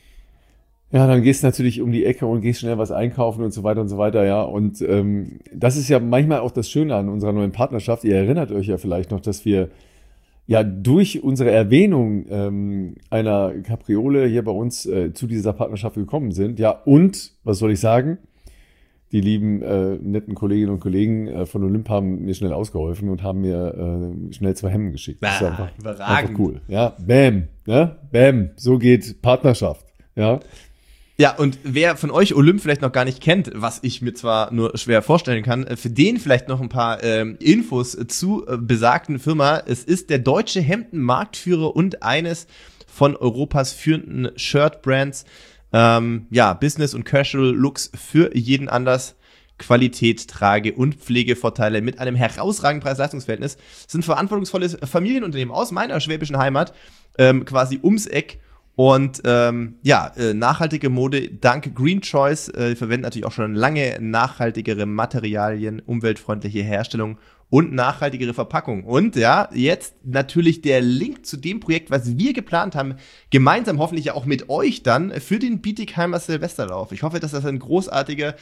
Ja, dann gehst du natürlich um die Ecke und gehst schnell was einkaufen und so weiter und so weiter, ja. Und ähm, das ist ja manchmal auch das Schöne an unserer neuen Partnerschaft. Ihr erinnert euch ja vielleicht noch, dass wir ja durch unsere Erwähnung ähm, einer Capriole hier bei uns äh, zu dieser Partnerschaft gekommen sind. Ja, und, was soll ich sagen? Die lieben, äh, netten Kolleginnen und Kollegen äh, von Olymp haben mir schnell ausgeholfen und haben mir äh, schnell zwei Hemden geschickt. Das ist Ah, einfach, überragend. einfach cool. Ja, bam, ne? Bam, so geht Partnerschaft. Ja, Ja, und wer von euch Olymp vielleicht noch gar nicht kennt, was ich mir zwar nur schwer vorstellen kann, äh, für den vielleicht noch ein paar ähm, Infos zu äh, besagten Firma. Es ist der deutsche Hemdenmarktführer und eines von Europas führenden Shirt-Brands. Ähm, ja, Business- und Casual-Looks für jeden anders. Qualität, Trage- und Pflegevorteile mit einem herausragenden Preis-Leistungs-Verhältnis. Das sind verantwortungsvolles Familienunternehmen aus meiner schwäbischen Heimat, ähm, quasi ums Eck. Und ähm, ja, äh, nachhaltige Mode dank Green Choice. Äh, verwenden natürlich auch schon lange nachhaltigere Materialien, umweltfreundliche Herstellung und nachhaltigere Verpackung. Und ja, jetzt natürlich der Link zu dem Projekt, was wir geplant haben, gemeinsam hoffentlich ja auch mit euch dann für den Bietigheimer Silvesterlauf. Ich hoffe, dass das ein großartiger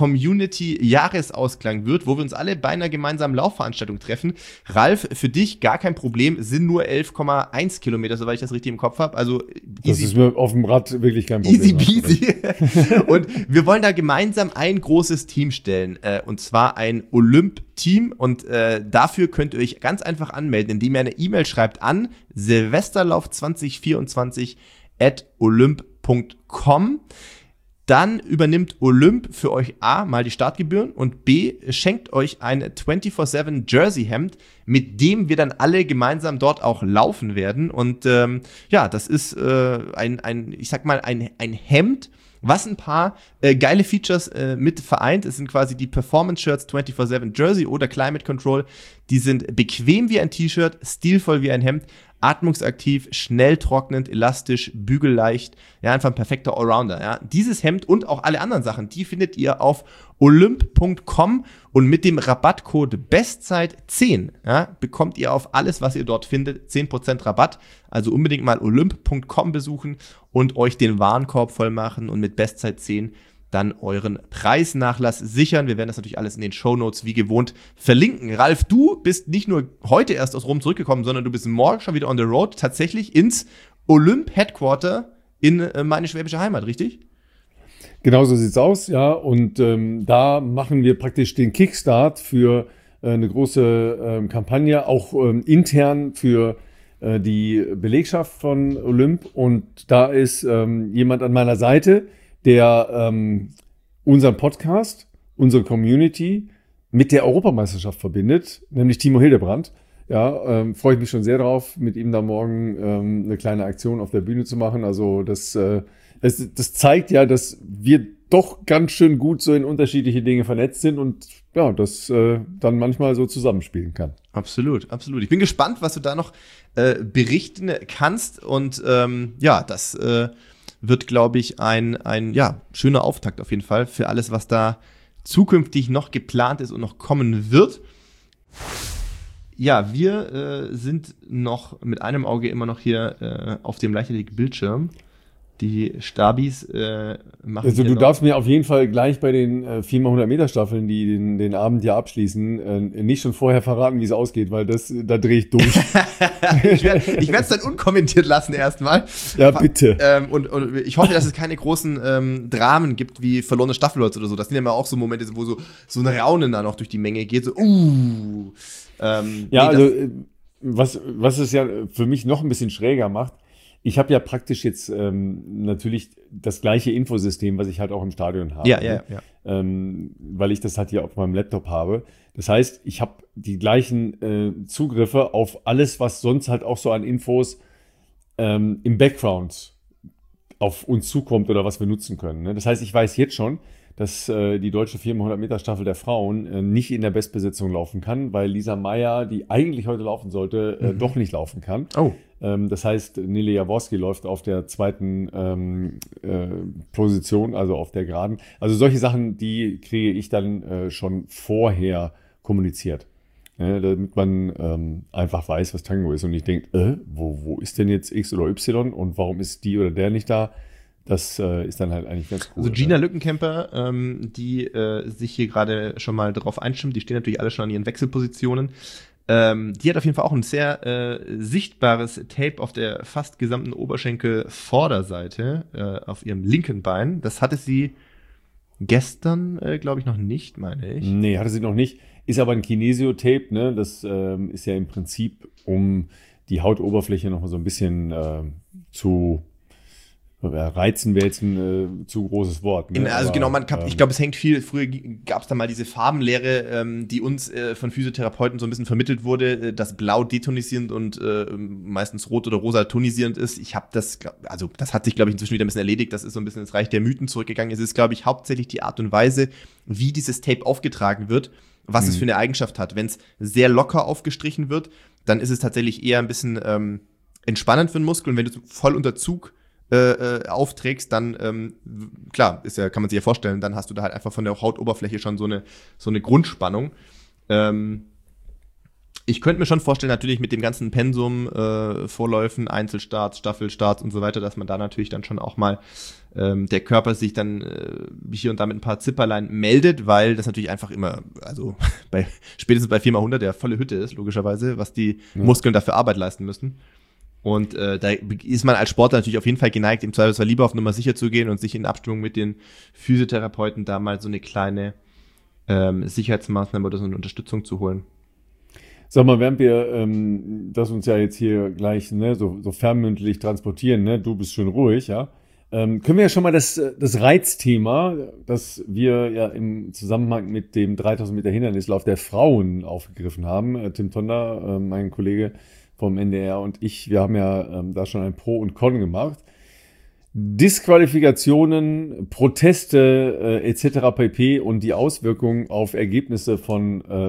Community-Jahresausklang wird, wo wir uns alle bei einer gemeinsamen Laufveranstaltung treffen. Ralf, für dich gar kein Problem, sind nur elf Komma eins Kilometer, soweit ich das richtig im Kopf habe. Also das easy. ist mir auf dem Rad wirklich kein Problem. Easy peasy. Und wir wollen da gemeinsam ein großes Team stellen. Äh, und zwar ein Olymp-Team. Und äh, dafür könnt ihr euch ganz einfach anmelden, indem ihr eine E-Mail schreibt an silvesterlauf zwanzig vierundzwanzig at olymp punkt com. Dann übernimmt Olymp für euch A, mal die Startgebühren und B, schenkt euch ein vierundzwanzig sieben Jersey-Hemd, mit dem wir dann alle gemeinsam dort auch laufen werden. Und ähm, ja, das ist äh, ein, ein, ich sag mal, ein, ein Hemd, was ein paar äh, geile Features äh, mit vereint. Es sind quasi die Performance-Shirts vierundzwanzig sieben Jersey oder Climate Control. Die sind bequem wie ein T-Shirt, stilvoll wie ein Hemd, atmungsaktiv, schnell trocknend, elastisch, bügelleicht. Ja, einfach ein perfekter Allrounder. Ja. Dieses Hemd und auch alle anderen Sachen, die findet ihr auf olymp punkt com und mit dem Rabattcode Bestzeit zehn ja, bekommt ihr auf alles, was ihr dort findet, zehn Prozent Rabatt. Also unbedingt mal olymp punkt com besuchen und euch den Warenkorb voll machen und mit Bestzeit zehn dann euren Preisnachlass sichern. Wir werden das natürlich alles in den Shownotes wie gewohnt verlinken. Ralf, du bist nicht nur heute erst aus Rom zurückgekommen, sondern du bist morgen schon wieder on the road, tatsächlich ins Olymp-Headquarter in äh, meine schwäbische Heimat, richtig? Genau so sieht's aus, ja. Und ähm, da machen wir praktisch den Kickstart für äh, eine große ähm, Kampagne, auch ähm, intern für äh, die Belegschaft von Olymp. Und da ist ähm, jemand an meiner Seite, der ähm, unseren Podcast, unsere Community mit der Europameisterschaft verbindet, nämlich Timo Hildebrand. Ja, ähm, freue ich mich schon sehr drauf, mit ihm da morgen ähm, eine kleine Aktion auf der Bühne zu machen. Also das, äh, das, das zeigt ja, dass wir doch ganz schön gut so in unterschiedliche Dinge vernetzt sind und ja, das äh, dann manchmal so zusammenspielen kann. Absolut, absolut. Ich bin gespannt, was du da noch äh, berichten kannst und ähm, ja, das äh, wird, glaube ich, ein, ein ja, schöner Auftakt auf jeden Fall für alles, was da zukünftig noch geplant ist und noch kommen wird. Ja, wir äh, sind noch mit einem Auge immer noch hier äh, auf dem Leichtathletik-Bildschirm. Die Stabis äh, machen Also hier du noch darfst mir auf jeden Fall gleich bei den äh, vier mal hundert Meter Staffeln, die den, den Abend ja abschließen, äh, nicht schon vorher verraten, wie es ausgeht, weil das, da drehe ich durch. ich werde es dann unkommentiert lassen erstmal. Ja, bitte. Ähm, und, und ich hoffe, dass es keine großen ähm, Dramen gibt, wie verlorene Staffelholz oder so. Das sind ja immer auch so Momente, wo so, so ein Raunen da noch durch die Menge geht. So, uh. Ähm, Ja, nee, also das, äh, was, was es ja für mich noch ein bisschen schräger macht, ich habe ja praktisch jetzt ähm, natürlich das gleiche Infosystem, was ich halt auch im Stadion habe. ja, ja, ja. Ähm, weil ich das halt hier auf meinem Laptop habe. Das heißt, ich habe die gleichen äh, Zugriffe auf alles, was sonst halt auch so an Infos ähm, im Background auf uns zukommt oder was wir nutzen können. Ne? Das heißt, ich weiß jetzt schon, dass äh, die deutsche vierhundert-Meter-Staffel der Frauen äh, nicht in der Bestbesetzung laufen kann, weil Lisa Meyer, die eigentlich heute laufen sollte, äh, mhm. doch nicht laufen kann. Oh. Ähm, das heißt, Nele Jaworski läuft auf der zweiten ähm, äh, Position, also auf der Geraden. Also solche Sachen, die kriege ich dann äh, schon vorher kommuniziert. Ja, damit man ähm, einfach weiß, was Tango ist und nicht denkt, äh, wo, wo ist denn jetzt X oder Y und warum ist die oder der nicht da? Das äh, ist dann halt eigentlich ganz cool. Also Gina Lückenkämper, ähm, die äh, sich hier gerade schon mal drauf einstimmt, die stehen natürlich alle schon an ihren Wechselpositionen. Ähm, die hat auf jeden Fall auch ein sehr äh, sichtbares Tape auf der fast gesamten Oberschenkel-Vorderseite äh, auf ihrem linken Bein. Das hatte sie gestern, äh, glaube ich, noch nicht, meine ich. Nee, hatte sie noch nicht. Ist aber ein Kinesio-Tape, ne? Das ähm, ist ja im Prinzip, um die Hautoberfläche noch mal so ein bisschen äh, zu ja, reizen, wäre jetzt ein äh, zu großes Wort. Ne? Also aber, genau, man kann, ähm, ich glaube, es hängt viel, früher gab es da mal diese Farbenlehre, ähm, die uns äh, von Physiotherapeuten so ein bisschen vermittelt wurde, äh, dass Blau detonisierend und äh, meistens Rot oder Rosa tonisierend ist. Ich habe das, also das hat sich, glaube ich, inzwischen wieder ein bisschen erledigt. Das ist so ein bisschen ins Reich der Mythen zurückgegangen. Es ist, glaube ich, hauptsächlich die Art und Weise, wie dieses Tape aufgetragen wird, was mhm. es für eine Eigenschaft hat. Wenn es sehr locker aufgestrichen wird, dann ist es tatsächlich eher ein bisschen ähm, entspannend für den Muskel. Und wenn du voll unter Zug Äh, aufträgst, dann, ähm, klar, ist ja, kann man sich ja vorstellen, dann hast du da halt einfach von der Hautoberfläche schon so eine, so eine Grundspannung. Ähm, ich könnte mir schon vorstellen, natürlich mit dem ganzen Pensum, äh, Vorläufen, Einzelstarts, Staffelstarts und so weiter, dass man da natürlich dann schon auch mal ähm, der Körper sich dann äh, hier und da mit ein paar Zipperlein meldet, weil das natürlich einfach immer, also bei spätestens bei vier mal hundert der volle Hütte ist, logischerweise, was die ja. Muskeln dafür Arbeit leisten müssen. Und äh, da ist man als Sportler natürlich auf jeden Fall geneigt, im Zweifelsfall lieber auf Nummer sicher zu gehen und sich in Abstimmung mit den Physiotherapeuten da mal so eine kleine ähm, Sicherheitsmaßnahme oder so eine Unterstützung zu holen. Sag mal, während wir ähm, das uns ja jetzt hier gleich ne, so, so fernmündlich transportieren, ne, du bist schön ruhig, ja, ähm, können wir ja schon mal das, das Reizthema, das wir ja im Zusammenhang mit dem dreitausend Meter Hindernislauf der Frauen aufgegriffen haben. Äh, Tim Tonder, äh, mein Kollege vom N D R und ich, wir haben ja ähm, da schon ein Pro und Con gemacht. Disqualifikationen, Proteste äh, et cetera pp. Und die Auswirkungen auf Ergebnisse von äh,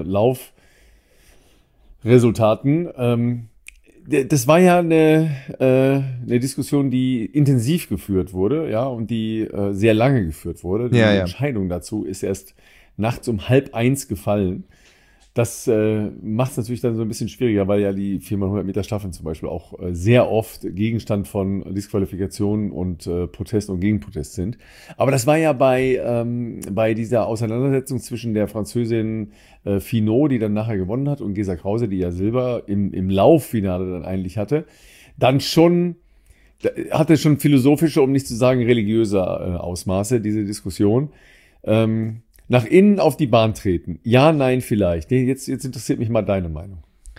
Laufresultaten. Ähm, das war ja eine, äh, eine Diskussion, die intensiv geführt wurde, ja, und die äh, sehr lange geführt wurde. Die ja, ja. Entscheidung dazu ist erst nachts um halb eins gefallen. Das äh, macht es natürlich dann so ein bisschen schwieriger, weil ja die vier mal hundert Meter Staffeln zum Beispiel auch äh, sehr oft Gegenstand von Disqualifikationen und äh, Protest und Gegenprotest sind. Aber das war ja bei, ähm, bei dieser Auseinandersetzung zwischen der Französin äh, Finot, die dann nachher gewonnen hat, und Gesa Krause, die ja Silber im, im Lauffinale dann eigentlich hatte, dann schon, hatte schon philosophische, um nicht zu sagen religiöse äh, Ausmaße, diese Diskussion. Ähm, Nach innen auf die Bahn treten. Ja, nein, vielleicht. Jetzt, jetzt interessiert mich mal deine Meinung.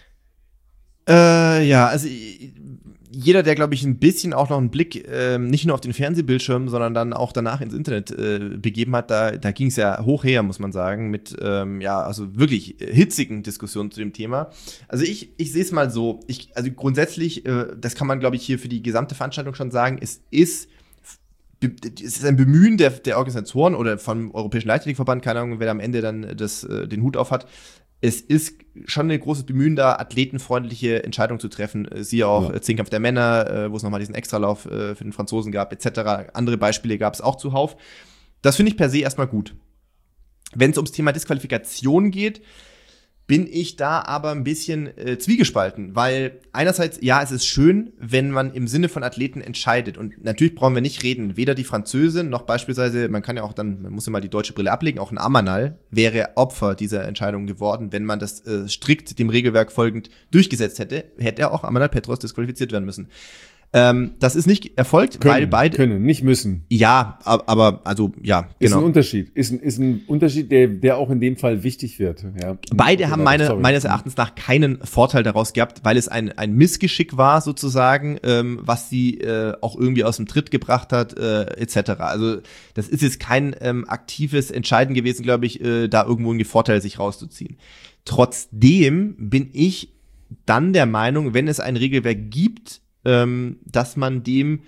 Äh, ja, also jeder, der, glaube ich, ein bisschen auch noch einen Blick äh, nicht nur auf den Fernsehbildschirm, sondern dann auch danach ins Internet äh, begeben hat, da, da ging es ja hoch her, muss man sagen, mit ähm, ja, also wirklich hitzigen Diskussionen zu dem Thema. Also ich, ich sehe es mal so, ich, also grundsätzlich, äh, das kann man, glaube ich, hier für die gesamte Veranstaltung schon sagen, es ist Es ist ein Bemühen der, der Organisatoren oder vom Europäischen Leichtathletikverband, keine Ahnung, wer am Ende dann das, äh, den Hut auf hat. Es ist schon ein großes Bemühen da, athletenfreundliche Entscheidungen zu treffen. Siehe auch ja. Zehnkampf der Männer, äh, wo es nochmal diesen Extralauf äh, für den Franzosen gab, et cetera. Andere Beispiele gab es auch zuhauf. Das finde ich per se erstmal gut. Wenn es ums Thema Disqualifikation geht, bin ich da aber ein bisschen äh, zwiegespalten, weil einerseits, ja, es ist schön, wenn man im Sinne von Athleten entscheidet, und natürlich brauchen wir nicht reden, weder die Französin noch beispielsweise, man kann ja auch dann, man muss ja mal die deutsche Brille ablegen, auch ein Amanal wäre Opfer dieser Entscheidung geworden, wenn man das äh, strikt dem Regelwerk folgend durchgesetzt hätte, hätte er auch Amanal Petros disqualifiziert werden müssen. Ähm, das ist nicht erfolgt, können, weil beide können, nicht müssen. Ja, aber also ja, genau. Ist ein Unterschied. Ist ein, ist ein Unterschied, der, der auch in dem Fall wichtig wird. Ja. Beide haben meine, meines Erachtens nach keinen Vorteil daraus gehabt, weil es ein, ein Missgeschick war sozusagen, ähm, was sie äh, auch irgendwie aus dem Tritt gebracht hat, äh, et cetera. Also das ist jetzt kein ähm, aktives Entscheiden gewesen, glaube ich, äh, da irgendwo einen Vorteil sich rauszuziehen. Trotzdem bin ich dann der Meinung, wenn es ein Regelwerk gibt, ähm, dass man dem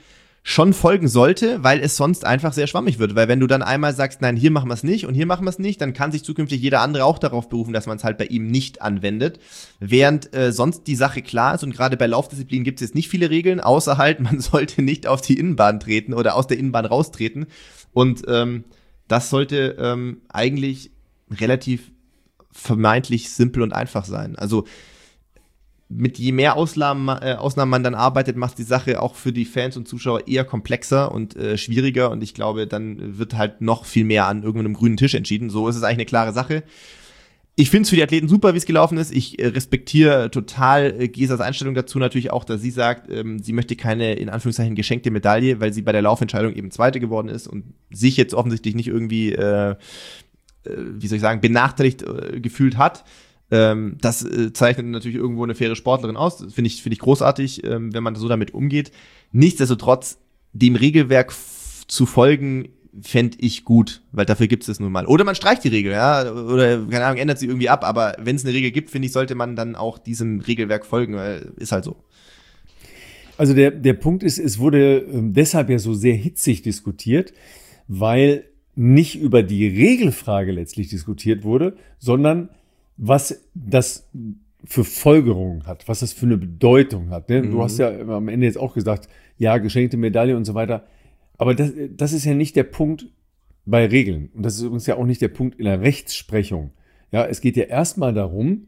schon folgen sollte, weil es sonst einfach sehr schwammig wird. Weil wenn du dann einmal sagst, nein, hier machen wir es nicht und hier machen wir es nicht, dann kann sich zukünftig jeder andere auch darauf berufen, dass man es halt bei ihm nicht anwendet. Während äh, sonst die Sache klar ist und gerade bei Laufdisziplinen gibt es jetzt nicht viele Regeln, außer halt, man sollte nicht auf die Innenbahn treten oder aus der Innenbahn raustreten. Und ähm, das sollte ähm, eigentlich relativ vermeintlich simpel und einfach sein. Also mit je mehr Ausnahmen, äh, Ausnahmen man dann arbeitet, macht die Sache auch für die Fans und Zuschauer eher komplexer und äh, schwieriger und ich glaube, dann wird halt noch viel mehr an irgendeinem grünen Tisch entschieden. So ist es eigentlich eine klare Sache. Ich finde es für die Athleten super, wie es gelaufen ist. Ich äh, respektiere total äh, Gesas Einstellung dazu natürlich auch, dass sie sagt, ähm, sie möchte keine, in Anführungszeichen, geschenkte Medaille, weil sie bei der Laufentscheidung eben Zweite geworden ist und sich jetzt offensichtlich nicht irgendwie, äh, äh, wie soll ich sagen, benachteiligt äh, gefühlt hat. Ähm, das äh, zeichnet natürlich irgendwo eine faire Sportlerin aus. Das finde ich, finde ich großartig, ähm, wenn man so damit umgeht. Nichtsdestotrotz, dem Regelwerk f- zu folgen, fände ich gut, weil dafür gibt es es nun mal. Oder man streicht die Regel, ja, oder, keine Ahnung, ändert sie irgendwie ab, aber wenn es eine Regel gibt, finde ich, sollte man dann auch diesem Regelwerk folgen, weil ist halt so. Also der, der Punkt ist, es wurde ähm, deshalb ja so sehr hitzig diskutiert, weil nicht über die Regelfrage letztlich diskutiert wurde, sondern was das für Folgerungen hat, was das für eine Bedeutung hat. Ne? Mhm. Du hast ja am Ende jetzt auch gesagt, ja, geschenkte Medaille und so weiter. Aber das, das ist ja nicht der Punkt bei Regeln. Und das ist übrigens ja auch nicht der Punkt in der Rechtsprechung. Ja, es geht ja erstmal darum,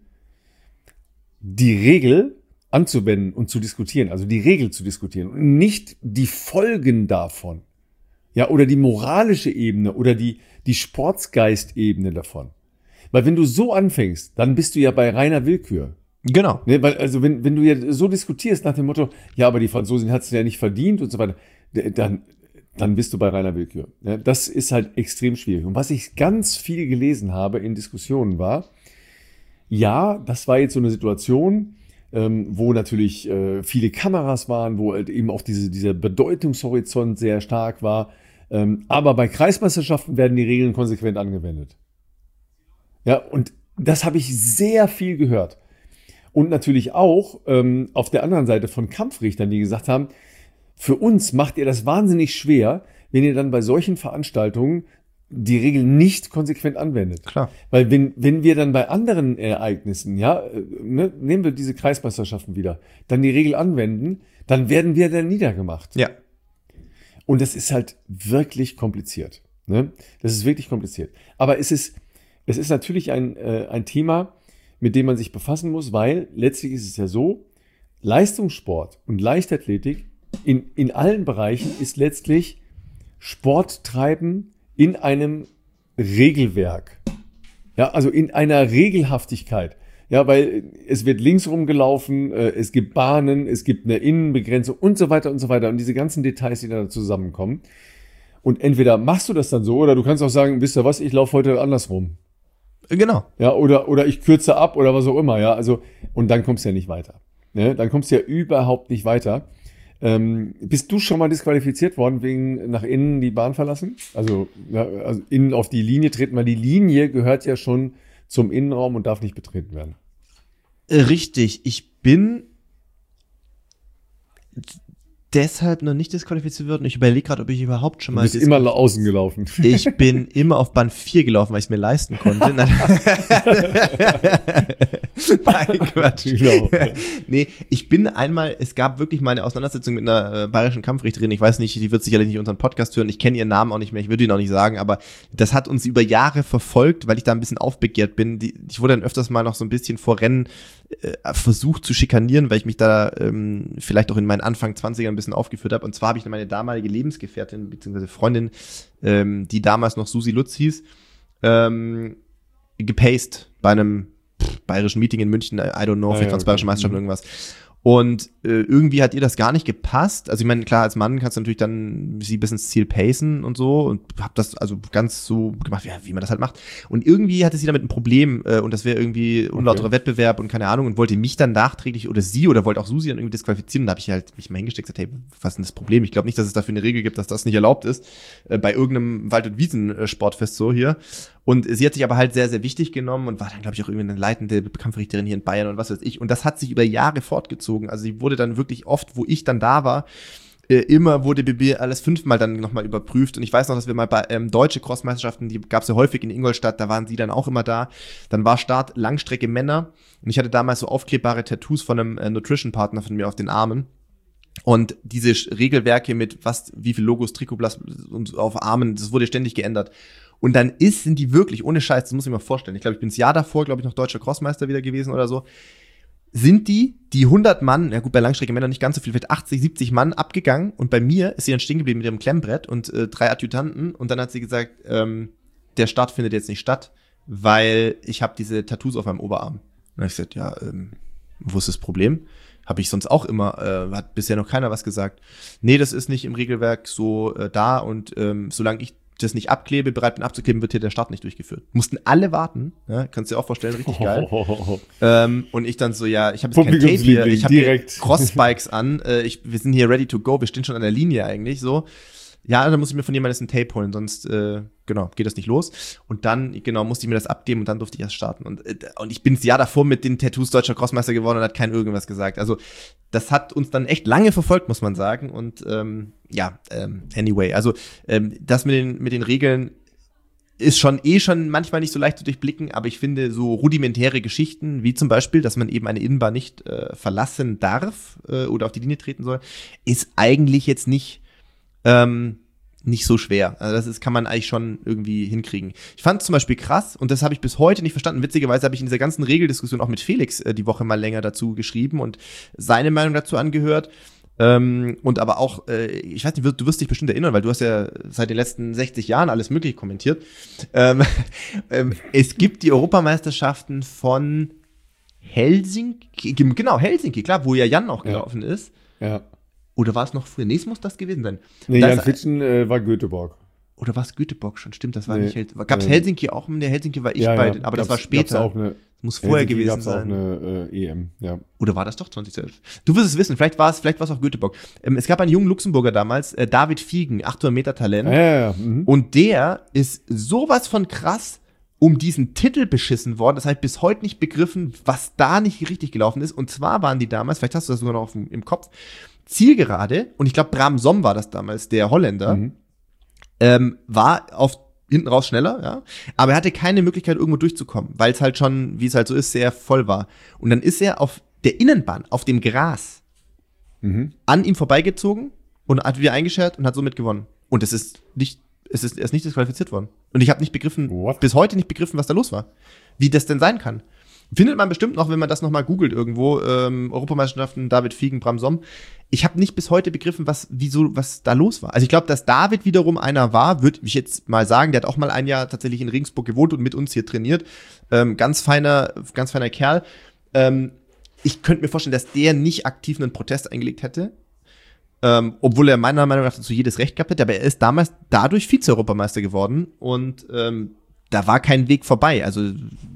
die Regel anzuwenden und zu diskutieren, also die Regel zu diskutieren und nicht die Folgen davon. Ja, oder die moralische Ebene oder die, die Sportsgeistebene davon. Weil wenn du so anfängst, dann bist du ja bei reiner Willkür. Genau. Ne, weil, also wenn, wenn du ja so diskutierst nach dem Motto, ja, aber die Franzosin hat es ja nicht verdient und so weiter, dann, dann bist du bei reiner Willkür. Ne, das ist halt extrem schwierig. Und was ich ganz viel gelesen habe in Diskussionen war, ja, das war jetzt so eine Situation, ähm, wo natürlich äh, viele Kameras waren, wo halt eben auch diese, dieser Bedeutungshorizont sehr stark war. Ähm, aber bei Kreismeisterschaften werden die Regeln konsequent angewendet. Ja, und das habe ich sehr viel gehört. Und natürlich auch ähm, auf der anderen Seite von Kampfrichtern, die gesagt haben, für uns macht ihr das wahnsinnig schwer, wenn ihr dann bei solchen Veranstaltungen die Regeln nicht konsequent anwendet. Klar. Weil wenn, wenn wir dann bei anderen Ereignissen, ja, ne, nehmen wir diese Kreismeisterschaften wieder, dann die Regel anwenden, dann werden wir dann niedergemacht. Ja. Und das ist halt wirklich kompliziert. Ne? Das ist wirklich kompliziert. Aber es ist Es ist natürlich ein, äh, ein Thema, mit dem man sich befassen muss, weil letztlich ist es ja so, Leistungssport und Leichtathletik in, in allen Bereichen ist letztlich Sport treiben in einem Regelwerk. Ja, also in einer Regelhaftigkeit. Ja, weil es wird links rumgelaufen, äh, es gibt Bahnen, es gibt eine Innenbegrenzung und so weiter und so weiter und diese ganzen Details, die da zusammenkommen. Und entweder machst du das dann so oder du kannst auch sagen, wisst ihr was, ich laufe heute andersrum. Genau. Ja, oder, oder ich kürze ab oder was auch immer, ja, also, und dann kommst du ja nicht weiter. Ne? Dann kommst du ja überhaupt nicht weiter. Ähm, bist du schon mal disqualifiziert worden wegen nach innen die Bahn verlassen? Also, ja, also innen auf die Linie treten, weil die Linie gehört ja schon zum Innenraum und darf nicht betreten werden. Richtig, ich bin deshalb noch nicht disqualifiziert worden. Ich überlege gerade, ob ich überhaupt schon mal... Du bist immer nach außen gelaufen. Ich bin immer auf Band vier gelaufen, weil ich es mir leisten konnte. Nein, Quatsch. Genau. Nee, ich bin einmal, es gab wirklich mal eine Auseinandersetzung mit einer äh, bayerischen Kampfrichterin. Ich weiß nicht, die wird sicherlich nicht unseren Podcast hören. Ich kenne ihren Namen auch nicht mehr, ich würde ihn auch nicht sagen, aber das hat uns über Jahre verfolgt, weil ich da ein bisschen aufbegehrt bin. Die, ich wurde dann öfters mal noch so ein bisschen vor Rennen äh, versucht zu schikanieren, weil ich mich da ähm, vielleicht auch in meinen Anfang zwanzigern ein bisschen aufgeführt habe. Und zwar habe ich meine damalige Lebensgefährtin bzw. Freundin, ähm, die damals noch Susi Lutz hieß, ähm, gepaced bei einem pff, bayerischen Meeting in München, I don't know, vielleicht ja, Bayerische okay. Meisterschaft, irgendwas. Und äh, irgendwie hat ihr das gar nicht gepasst. Also ich meine, klar, als Mann kannst du natürlich dann sie bis ins Ziel pacen und so und hab das also ganz so gemacht, ja, wie man das halt macht. Und irgendwie hatte sie damit ein Problem äh, und das wäre irgendwie unlauterer Okay. Wettbewerb und keine Ahnung und wollte mich dann nachträglich oder sie oder wollte auch Susi dann irgendwie disqualifizieren. Und da habe ich halt mich mal hingesteckt und gesagt, hey, was ist denn das Problem? Ich glaube nicht, dass es dafür eine Regel gibt, dass das nicht erlaubt ist. Äh, bei irgendeinem Wald- und Wiesensportfest so hier. Und sie hat sich aber halt sehr, sehr wichtig genommen und war dann, glaube ich, auch irgendwie eine leitende Kampfrichterin hier in Bayern und was weiß ich. Und das hat sich über Jahre fortgezogen. Also sie wurde dann wirklich oft, wo ich dann da war, äh, immer wurde B B alles fünfmal dann nochmal überprüft. Und ich weiß noch, dass wir mal bei ähm, deutsche Crossmeisterschaften, die gab es ja häufig in Ingolstadt, da waren sie dann auch immer da. Dann war Start Langstrecke Männer. Und ich hatte damals so aufklebbare Tattoos von einem äh, Nutrition-Partner von mir auf den Armen. Und diese Regelwerke mit was, wie viel Logos, Trikotblatt und auf Armen, das wurde ständig geändert. Und dann ist, sind die wirklich, ohne Scheiß, das muss ich mir mal vorstellen. Ich glaube, ich bin das Jahr davor, glaube ich, noch deutscher Crossmeister wieder gewesen oder so. Sind die, die hundert Mann, ja gut, bei Langstrecke Männer nicht ganz so viel, vielleicht achtzig, siebzig Mann abgegangen. Und bei mir ist sie dann stehen geblieben mit ihrem Klemmbrett und äh, drei Adjutanten. Und dann hat sie gesagt, ähm, der Start findet jetzt nicht statt, weil ich habe diese Tattoos auf meinem Oberarm. Und dann habe ich gesagt, ja, ähm, wo ist das Problem? Habe ich sonst auch immer, äh, hat bisher noch keiner was gesagt. Nee, das ist nicht im Regelwerk so äh, da und ähm, solange ich das nicht abklebe, bereit bin abzukleben, wird hier der Start nicht durchgeführt. Mussten alle warten, ja, kannst du dir auch vorstellen, richtig geil. Oh, oh, oh. Ähm, und ich dann so, ja, ich habe jetzt kein Tape hier, ich habe hier Crossspikes an, äh, ich, wir sind hier ready to go, wir stehen schon an der Linie eigentlich, so. Ja, dann muss ich mir von jemandem ein Tape holen, sonst, äh, genau, geht das nicht los. Und dann, genau, musste ich mir das abgeben und dann durfte ich erst starten. Und, äh, und ich bin das Jahr davor mit den Tattoos deutscher Crossmeister geworden und hat kein irgendwas gesagt. Also, das hat uns dann echt lange verfolgt, muss man sagen. Und, ähm, ja, ähm, anyway, also, ähm, das mit den, mit den Regeln ist schon eh schon manchmal nicht so leicht zu durchblicken, aber ich finde so rudimentäre Geschichten, wie zum Beispiel, dass man eben eine Innenbahn nicht äh, verlassen darf äh, oder auf die Linie treten soll, ist eigentlich jetzt nicht Ähm, nicht so schwer. Also das ist, kann man eigentlich schon irgendwie hinkriegen. Ich fand es zum Beispiel krass, und das habe ich bis heute nicht verstanden. Witzigerweise habe ich in dieser ganzen Regeldiskussion auch mit Felix äh, die Woche mal länger dazu geschrieben und seine Meinung dazu angehört. Ähm, und aber auch, äh, ich weiß nicht, du wirst dich bestimmt erinnern, weil du hast ja seit den letzten sechzig Jahren alles Mögliche kommentiert. Ähm, ähm, es gibt die Europameisterschaften von Helsinki, genau, Helsinki, klar, wo ja Jan auch gelaufen ja. ist. Ja. Oder war es noch früher? Nee, es muss das gewesen sein. Nee, das, Jan Fitschen äh, war Göteborg. Oder war es Göteborg schon? Stimmt, das war nee, nicht Helsinki. Gab es äh, Helsinki auch? In der Helsinki war ich ja, bei, ja. aber das gab's, war später. Auch eine, muss vorher Helsinki gewesen gab's sein. Auch eine äh, E M, ja. Oder war das doch zwanzig zwölf? Du wirst es wissen, vielleicht war es vielleicht war es auch Göteborg. Ähm, es gab einen jungen Luxemburger damals, äh, David Fiegen, achthundert Meter Talent. Ja, ja, ja. Mhm. Und der ist sowas von krass um diesen Titel beschissen worden. Das habe ich bis heute nicht begriffen, was da nicht richtig gelaufen ist. Und zwar waren die damals, vielleicht hast du das sogar noch auf dem, im Kopf, Zielgerade, und ich glaube, Bram Som war das damals, der Holländer, mhm. ähm, war auf hinten raus schneller, ja, aber er hatte keine Möglichkeit, irgendwo durchzukommen, weil es halt schon, wie es halt so ist, sehr voll war. Und dann ist er auf der Innenbahn, auf dem Gras, mhm. an ihm vorbeigezogen und hat wieder eingeschert und hat somit gewonnen. Und es ist nicht, es ist, er ist nicht disqualifiziert worden. Und ich habe nicht begriffen, What? bis heute nicht begriffen, was da los war. Wie das denn sein kann. Findet man bestimmt noch, wenn man das nochmal googelt irgendwo, ähm, Europameisterschaften, David Fiegen, Bram Som. Ich habe nicht bis heute begriffen, was, wieso, was da los war. Also ich glaube, dass David wiederum einer war, würde ich jetzt mal sagen, der hat auch mal ein Jahr tatsächlich in Regensburg gewohnt und mit uns hier trainiert. Ähm, ganz feiner, ganz feiner Kerl. Ähm, ich könnte mir vorstellen, dass der nicht aktiv einen Protest eingelegt hätte. Ähm, obwohl er meiner Meinung nach dazu jedes Recht gehabt hätte, aber er ist damals dadurch Vize-Europameister geworden und ähm, da war kein Weg vorbei. Also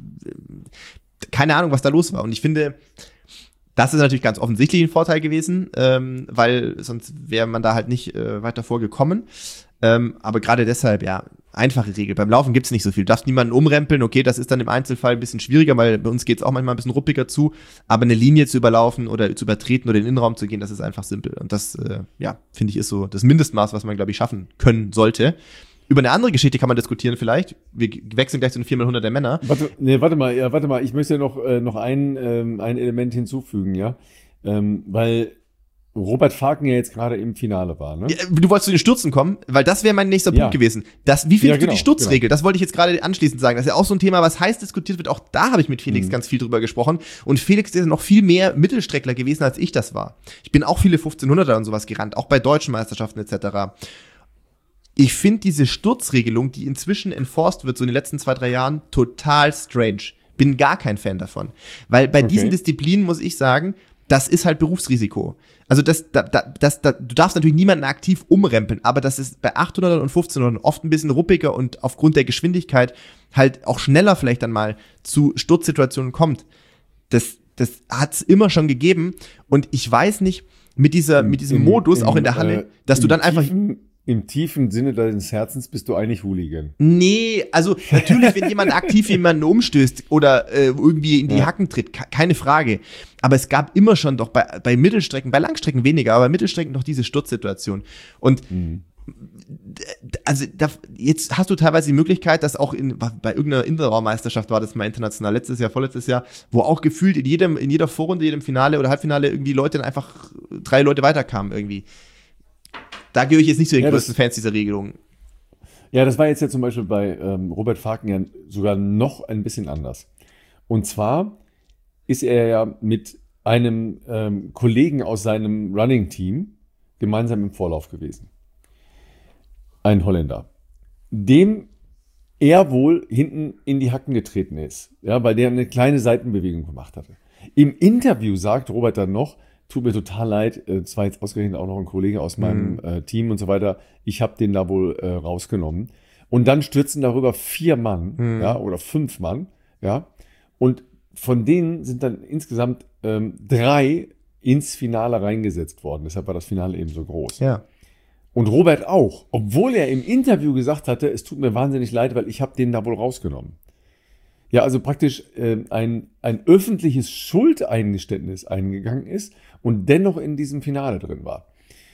keine Ahnung, was da los war. Und ich finde, das ist natürlich ganz offensichtlich ein Vorteil gewesen, ähm, weil sonst wäre man da halt nicht äh, weiter vorgekommen. Ähm, aber gerade deshalb, ja, einfache Regel. Beim Laufen gibt's nicht so viel. Du darfst niemanden umrempeln. Okay, das ist dann im Einzelfall ein bisschen schwieriger, weil bei uns geht's auch manchmal ein bisschen ruppiger zu. Aber eine Linie zu überlaufen oder zu übertreten oder in den Innenraum zu gehen, das ist einfach simpel. Und das, äh, ja, finde ich, ist so das Mindestmaß, was man, glaube ich, schaffen können sollte. Über eine andere Geschichte kann man diskutieren vielleicht. Wir wechseln gleich zu den vier mal hundert der Männer. Warte, nee, warte mal, ja, warte mal. Ich möchte ja noch, äh, noch ein, ähm, ein Element hinzufügen, ja. Ähm, weil Robert Faken ja jetzt gerade im Finale war, ne? Ja, du wolltest zu den Stürzen kommen, weil das wäre mein nächster ja. Punkt gewesen. Das, wie findest ja, genau, du die Sturzregel? Genau. Das wollte ich jetzt gerade anschließend sagen. Das ist ja auch so ein Thema, was heiß diskutiert wird. Auch da habe ich mit Felix mhm. ganz viel drüber gesprochen. Und Felix ist noch viel mehr Mittelstreckler gewesen, als ich das war. Ich bin auch viele fünfzehnhunderter und sowas gerannt, auch bei deutschen Meisterschaften et cetera. Ich finde diese Sturzregelung, die inzwischen enforced wird, so in den letzten zwei, drei Jahren, total strange. Bin gar kein Fan davon. Weil bei okay. diesen Disziplinen muss ich sagen, das ist halt Berufsrisiko. Also das, da, da, das, da, du darfst natürlich niemanden aktiv umrempeln, aber das ist bei achthundert und fünfzehnhundert oft ein bisschen ruppiger und aufgrund der Geschwindigkeit halt auch schneller vielleicht dann mal zu Sturzsituationen kommt. Das, das hat's immer schon gegeben und ich weiß nicht, mit dieser, mit diesem Im, Modus, im, auch in der Halle, äh, dass du dann einfach tiefen, im tiefen Sinne deines Herzens bist du eigentlich Hooligan. Nee, also natürlich, wenn jemand aktiv jemanden umstößt oder äh, irgendwie in die Ja. Hacken tritt, ke- keine Frage. Aber es gab immer schon doch bei, bei Mittelstrecken, bei Langstrecken weniger, aber bei Mittelstrecken doch diese Sturzsituation. Und Mhm. also da, jetzt hast du teilweise die Möglichkeit, dass auch in, bei irgendeiner Indoor-Meisterschaft war das mal international, letztes Jahr, vorletztes Jahr, wo auch gefühlt in jedem, in jeder Vorrunde, jedem Finale oder Halbfinale irgendwie Leute dann einfach drei Leute weiterkamen irgendwie. Da gehöre ich jetzt nicht zu den Ja, das- größten Fans dieser Regelung. Ja, das war jetzt ja zum Beispiel bei ähm, Robert Faken ja sogar noch ein bisschen anders. Und zwar ist er ja mit einem ähm, Kollegen aus seinem Running-Team gemeinsam im Vorlauf gewesen. Ein Holländer, dem er wohl hinten in die Hacken getreten ist, ja, weil der eine kleine Seitenbewegung gemacht hatte. Im Interview sagt Robert dann noch, tut mir total leid, es war jetzt ausgerechnet auch noch ein Kollege aus meinem Mhm. äh, Team und so weiter, ich habe den da wohl äh, rausgenommen. Und dann stürzen darüber vier Mann, Mhm. ja, oder fünf Mann, ja, und von denen sind dann insgesamt ähm, drei ins Finale reingesetzt worden. Deshalb war das Finale eben so groß. Ja. Und Robert auch, obwohl er im Interview gesagt hatte, es tut mir wahnsinnig leid, weil ich habe den da wohl rausgenommen. Ja, also praktisch äh, ein, ein öffentliches Schuldeingeständnis eingegangen ist und dennoch in diesem Finale drin war.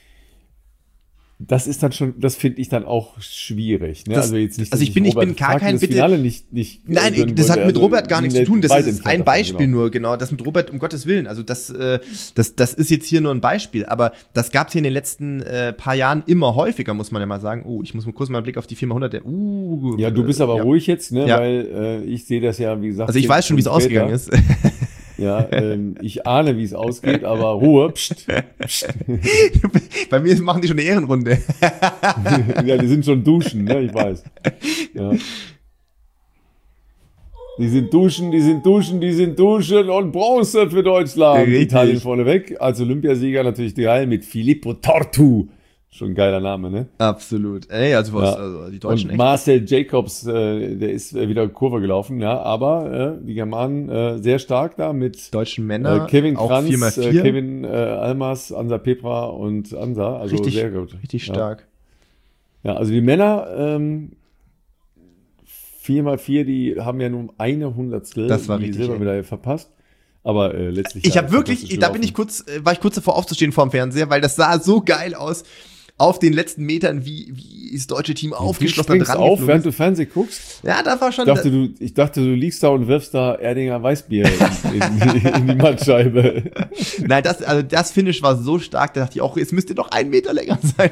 Das ist dann schon, das finde ich dann auch schwierig. Ne? Das- also jetzt nicht, also dass ich bin- ich bin Robert gar Faken kein- das bitte- Finale nicht, nicht Nein, gönnen das hat wollte. mit Also Robert gar nichts zu nicht tun. Das weit ist entfernt ein davon, Beispiel genau. nur, genau. Das mit Robert, um Gottes Willen. Also das, äh, das, das ist jetzt hier nur ein Beispiel. Aber das gab es hier in den letzten äh, paar Jahren immer häufiger, muss man ja mal sagen. Oh, ich muss mal kurz mal einen Blick auf die viermalhundert. Uh, Ja, du bist aber ja. ruhig jetzt, ne? Ja. Weil äh, ich sehe das ja, wie gesagt. Also ich weiß schon, wie es Stunden später. ausgegangen ist. Ja, ähm, ich ahne, wie es ausgeht, aber Ruhe. Psst, psst. Bei mir machen die schon eine Ehrenrunde. Ja, die sind schon duschen, ne? Ich weiß. Ja. Die sind duschen, die sind duschen, die sind duschen und Bronze für Deutschland. Richtig. Italien vorneweg. Als Olympiasieger natürlich geil mit Filippo Tortu. Schon ein geiler Name, ne? Absolut. Ey, also, was, Ja. also die Deutschen Und echt. Marcel Jacobs, äh, der ist äh, wieder Kurve gelaufen, ja, aber äh, die Germanen äh, sehr stark da mit Deutschen Männer. äh, Kevin auch Kranz, vier mal äh, vier. Kevin äh, Almas, Ansa Pepra und Ansa, also richtig, sehr gut. richtig Ja. stark. Ja, also die Männer, ähm, vier mal vier, die haben ja nur eine Hundertstel Das war die richtig, Silbermedaille verpasst. Aber äh, letztlich. Ich ja, habe wirklich, fantastisch da bin ich gelaufen. kurz, äh, war ich kurz davor aufzustehen vor dem Fernseher, weil das sah so geil aus. Auf den letzten Metern, wie, wie das deutsche Team Du aufgeschlossen springst dran auf, geflogen während ist. du Fernsehen guckst. Ja, da war schon. Ich dachte, du, ich dachte, du liegst da und wirfst da Erdinger Weißbier in, in, in die Mattscheibe. Nein, das, also das Finish war so stark, da dachte ich auch, es müsste noch einen Meter länger sein.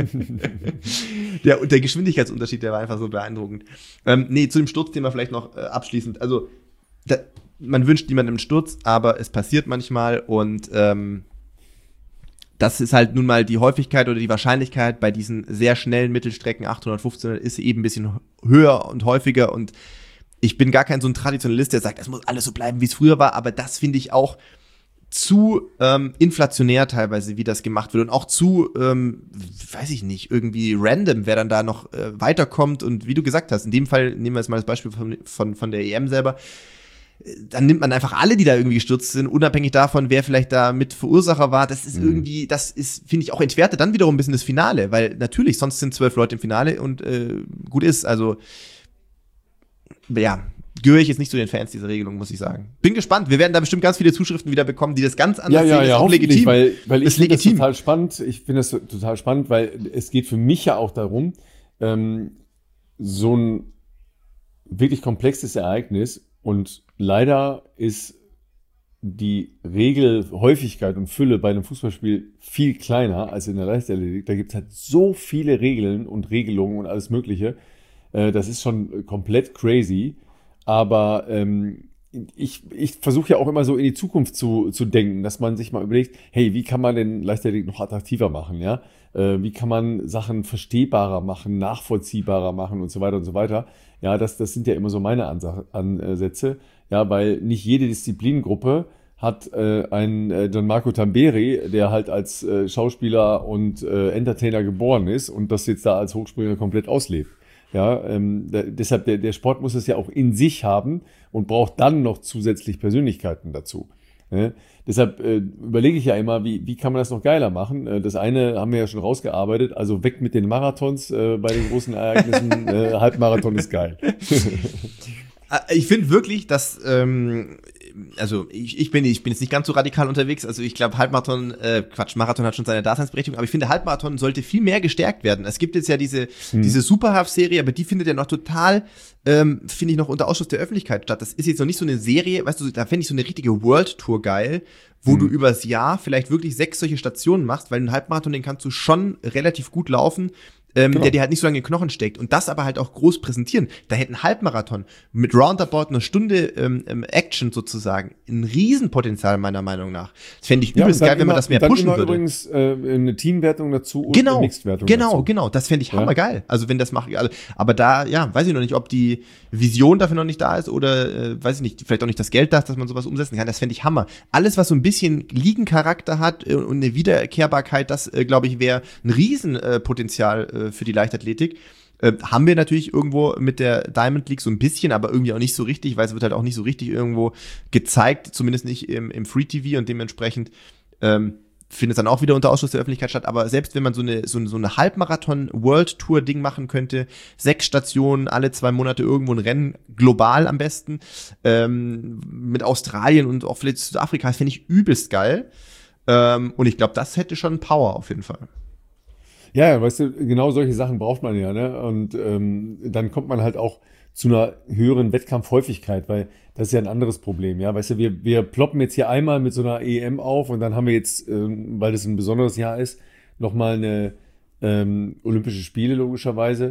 der, der Geschwindigkeitsunterschied, der war einfach so beeindruckend. Ähm, nee, zu dem Sturzthema vielleicht noch äh, abschließend. Also, da, man wünscht niemandem einen Sturz, aber es passiert manchmal und ähm, das ist halt nun mal die Häufigkeit oder die Wahrscheinlichkeit bei diesen sehr schnellen Mittelstrecken, achthundert, fünfzehnhundert, ist eben ein bisschen höher und häufiger und ich bin gar kein so ein Traditionalist, der sagt, das muss alles so bleiben, wie es früher war, aber das finde ich auch zu ähm, inflationär teilweise, wie das gemacht wird und auch zu, ähm, weiß ich nicht, irgendwie random, wer dann da noch äh, weiterkommt und wie du gesagt hast, in dem Fall, nehmen wir jetzt mal das Beispiel von, von, von der E M selber, dann nimmt man einfach alle, die da irgendwie gestürzt sind, unabhängig davon, wer vielleicht da mit Verursacher war. Das ist Mhm. irgendwie, das ist, finde ich, auch entwertet dann wiederum ein bisschen das Finale, weil natürlich, sonst sind zwölf Leute im Finale und äh, gut ist. Also, ja, gehöre ich jetzt nicht zu den Fans dieser Regelung, muss ich sagen. Bin gespannt. Wir werden da bestimmt ganz viele Zuschriften wieder bekommen, die das ganz anders Ja, ja, sehen. ja, Ist auch hoffentlich, legitim. weil, weil ich Ist finde das legitim. total spannend. Ich finde das total spannend, weil es geht für mich ja auch darum, ähm, so ein wirklich komplexes Ereignis und leider ist die Regelhäufigkeit und Fülle bei einem Fußballspiel viel kleiner als in der Leichtathletik. Da gibt es halt so viele Regeln und Regelungen und alles Mögliche. Äh, das ist schon komplett crazy. Aber ähm, ich, ich versuche ja auch immer so in die Zukunft zu, zu denken, dass man sich mal überlegt, hey, wie kann man denn Leichtathletik noch attraktiver machen, ja? Äh, wie kann man Sachen verstehbarer machen, nachvollziehbarer machen und so weiter und so weiter. Ja, das, das sind ja immer so meine Ansach- Ansätze, ja, weil nicht jede Disziplingruppe hat äh, einen äh, Gianmarco Tamberi, der halt als äh, Schauspieler und äh, Entertainer geboren ist und das jetzt da als Hochspringer komplett auslebt. Ja, ähm, da, deshalb, der, der Sport muss es ja auch in sich haben und braucht dann noch zusätzlich Persönlichkeiten dazu. Ne? Deshalb äh, überlege ich ja immer, wie, wie kann man das noch geiler machen? Äh, das eine haben wir ja schon rausgearbeitet, also weg mit den Marathons äh, bei den großen Ereignissen. äh, Halbmarathon ist geil. Ich finde wirklich, dass, ähm, also ich, ich, bin, ich bin jetzt nicht ganz so radikal unterwegs, also ich glaube Halbmarathon, äh, Quatsch, Marathon hat schon seine Daseinsberechtigung, aber ich finde Halbmarathon sollte viel mehr gestärkt werden. Es gibt jetzt ja diese, hm. diese Superhalf-Serie, aber die findet ja noch total, ähm, finde ich, noch unter Ausschluss der Öffentlichkeit statt. Das ist jetzt noch nicht so eine Serie, weißt du, da fände ich so eine richtige World Tour geil, wo hm. du übers Jahr vielleicht wirklich sechs solche Stationen machst, weil einen Halbmarathon, den kannst du schon relativ gut laufen, Ähm, genau. der dir halt nicht so lange in den Knochen steckt und das aber halt auch groß präsentieren. Da hätte ein Halbmarathon mit roundabout einer Stunde ähm, Action sozusagen ein Riesenpotenzial meiner Meinung nach. Das fände ich übelst ja, geil, wenn man das mehr pushen würde. Dann übrigens äh, eine Teamwertung dazu und genau, eine Mixedwertung genau, dazu. Genau, das fände ich ja. hammergeil. Also wenn das macht, also, aber da, ja, weiß ich noch nicht, ob die Vision dafür noch nicht da ist oder, äh, weiß ich nicht, vielleicht auch nicht das Geld da ist, dass man sowas umsetzen kann. Das fände ich Hammer. Alles, was so ein bisschen Liegencharakter hat äh, und eine Wiederkehrbarkeit, das, äh, glaube ich, wäre ein Riesenpotenzial äh, für die Leichtathletik. Äh, haben wir natürlich irgendwo mit der Diamond League so ein bisschen, aber irgendwie auch nicht so richtig, weil es wird halt auch nicht so richtig irgendwo gezeigt, zumindest nicht im, im Free-T V und dementsprechend ähm, findet es dann auch wieder unter Ausschluss der Öffentlichkeit statt. Aber selbst wenn man so eine, so, so eine Halbmarathon-World-Tour-Ding machen könnte, sechs Stationen, alle zwei Monate irgendwo ein Rennen, global am besten, ähm, mit Australien und auch vielleicht Südafrika, das finde ich übelst geil. Ähm, und ich glaube, das hätte schon Power auf jeden Fall. Ja, weißt du, genau solche Sachen braucht man ja, ne? Und ähm, dann kommt man halt auch zu einer höheren Wettkampfhäufigkeit, weil das ist ja ein anderes Problem, ja. Weißt du, wir, wir ploppen jetzt hier einmal mit so einer E M auf und dann haben wir jetzt, ähm, weil das ein besonderes Jahr ist, nochmal eine ähm, Olympische Spiele, logischerweise.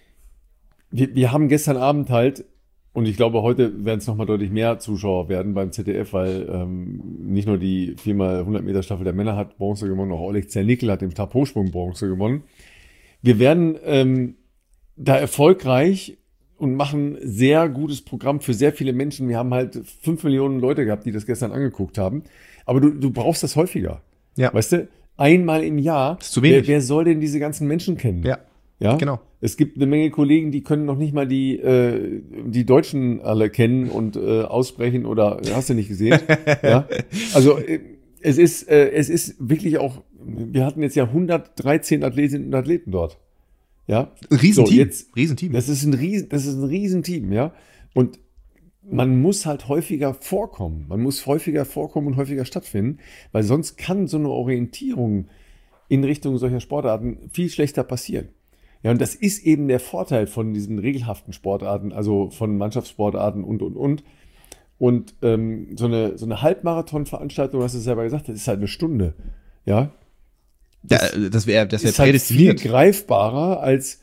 Wir, wir haben gestern Abend halt, und ich glaube, heute werden es nochmal deutlich mehr Zuschauer werden beim Z D F, weil ähm, nicht nur die vier mal hundert Meter Staffel der Männer hat Bronze gewonnen, auch Oleg Zernickel hat im Stabhochsprung Bronze gewonnen. Wir werden ähm, da erfolgreich und machen sehr gutes Programm für sehr viele Menschen. Wir haben halt fünf Millionen Leute gehabt, die das gestern angeguckt haben. Aber du, du brauchst das häufiger. Ja. Weißt du, einmal im Jahr. Das ist zu wenig. Wer, wer soll denn diese ganzen Menschen kennen? Ja. Ja, genau. Es gibt eine Menge Kollegen, die können noch nicht mal die, äh, die Deutschen alle kennen und äh, aussprechen oder hast du nicht gesehen? Ja, also äh, es ist, äh, es ist wirklich auch, wir hatten jetzt ja hundertdreizehn Athletinnen und Athleten dort. Ja, Riesenteam. So, jetzt, Riesenteam. Das ist ein Riesen, das ist ein Riesenteam, ja. Und man muss halt häufiger vorkommen. Man muss häufiger vorkommen und häufiger stattfinden, weil sonst kann so eine Orientierung in Richtung solcher Sportarten viel schlechter passieren. Ja, und das ist eben der Vorteil von diesen regelhaften Sportarten, also von Mannschaftssportarten und, und, und. Und ähm, so eine, so eine Halbmarathon-Veranstaltung, du hast es selber gesagt, das ist halt eine Stunde. Ja, das, ja, das wäre das wär ist halt viel greifbarer als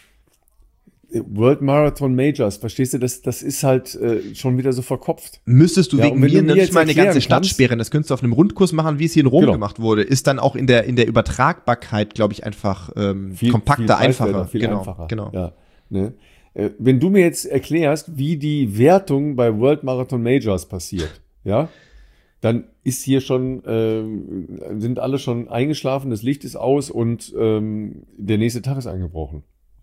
World Marathon Majors. Verstehst du, das, das ist halt äh, schon wieder so verkopft. Müsstest du ja, wegen mir nicht mal eine ganze Stadt kannst, sperren. Das könntest du auf einem Rundkurs machen, wie es hier in Rom genau. gemacht wurde. Ist dann auch in der in der Übertragbarkeit, glaube ich, einfach ähm, viel, kompakter, viel einfacher. Viel genau, einfacher. Genau. Ja, ne? äh, wenn du mir jetzt erklärst, wie die Wertung bei World Marathon Majors passiert, ja, dann ist hier schon, äh, sind alle schon eingeschlafen, das Licht ist aus und ähm, der nächste Tag ist angebrochen.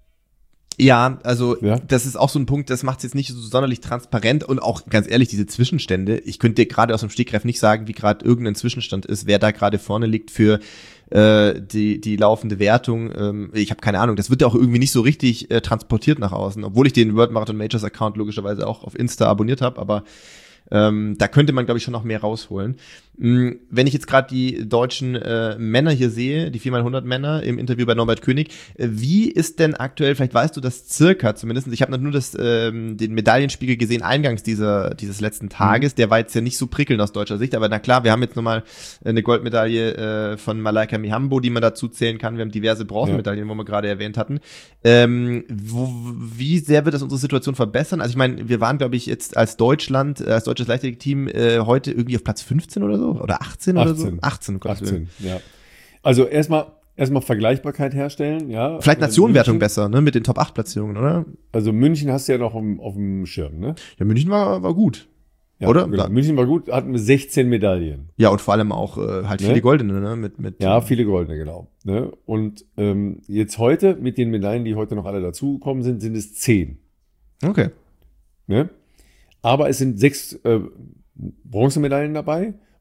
Ja, also ja? das ist auch so ein Punkt, das macht es jetzt nicht so sonderlich transparent und auch ganz ehrlich, diese Zwischenstände, ich könnte dir gerade aus dem Stegreif nicht sagen, wie gerade irgendein Zwischenstand ist, wer da gerade vorne liegt für äh, die die laufende Wertung. Ähm, ich habe keine Ahnung, das wird ja auch irgendwie nicht so richtig äh, transportiert nach außen, obwohl ich den World Marathon Majors Account logischerweise auch auf Insta abonniert habe, aber Ähm, da könnte man, glaube ich, schon noch mehr rausholen. Mhm, wenn ich jetzt gerade die deutschen äh, Männer hier sehe, die vier mal hundert Männer im Interview bei Norbert König, äh, wie ist denn aktuell, vielleicht weißt du das circa zumindest, ich habe nur das, ähm, den Medaillenspiegel gesehen, eingangs dieser, dieses letzten Tages, mhm. der war jetzt ja nicht so prickelnd aus deutscher Sicht, aber na klar, wir haben jetzt nochmal eine Goldmedaille äh, von Malaika Mihambo, die man dazu zählen kann, wir haben diverse Bronzemedaillen, ja. wo wir gerade erwähnt hatten. Ähm, wo, wie sehr wird das unsere Situation verbessern? Also ich meine, wir waren, glaube ich, jetzt als Deutschland, als deutsches Leichtathletik-Team äh, heute irgendwie auf Platz fünfzehn oder so? Oder achtzehn, oder so? achtzehn, achtzehn, ja. Also erstmal erstmal Vergleichbarkeit herstellen, ja. Vielleicht Nationenwertung besser, ne, mit den Top acht Platzierungen, oder? Also München hast du ja noch auf, auf dem Schirm, ne? Ja, München war, war gut. Ja, oder? Genau. München war gut, hatten wir sechzehn Medaillen. Ja, und vor allem auch äh, halt viele ne? goldene, ne? Mit, mit, ja, viele goldene, genau. Ne? Und ähm, jetzt heute, mit den Medaillen, die heute noch alle dazugekommen sind, sind es zehn. Okay. Ne? Aber es sind sechs äh, Bronzemedaillen dabei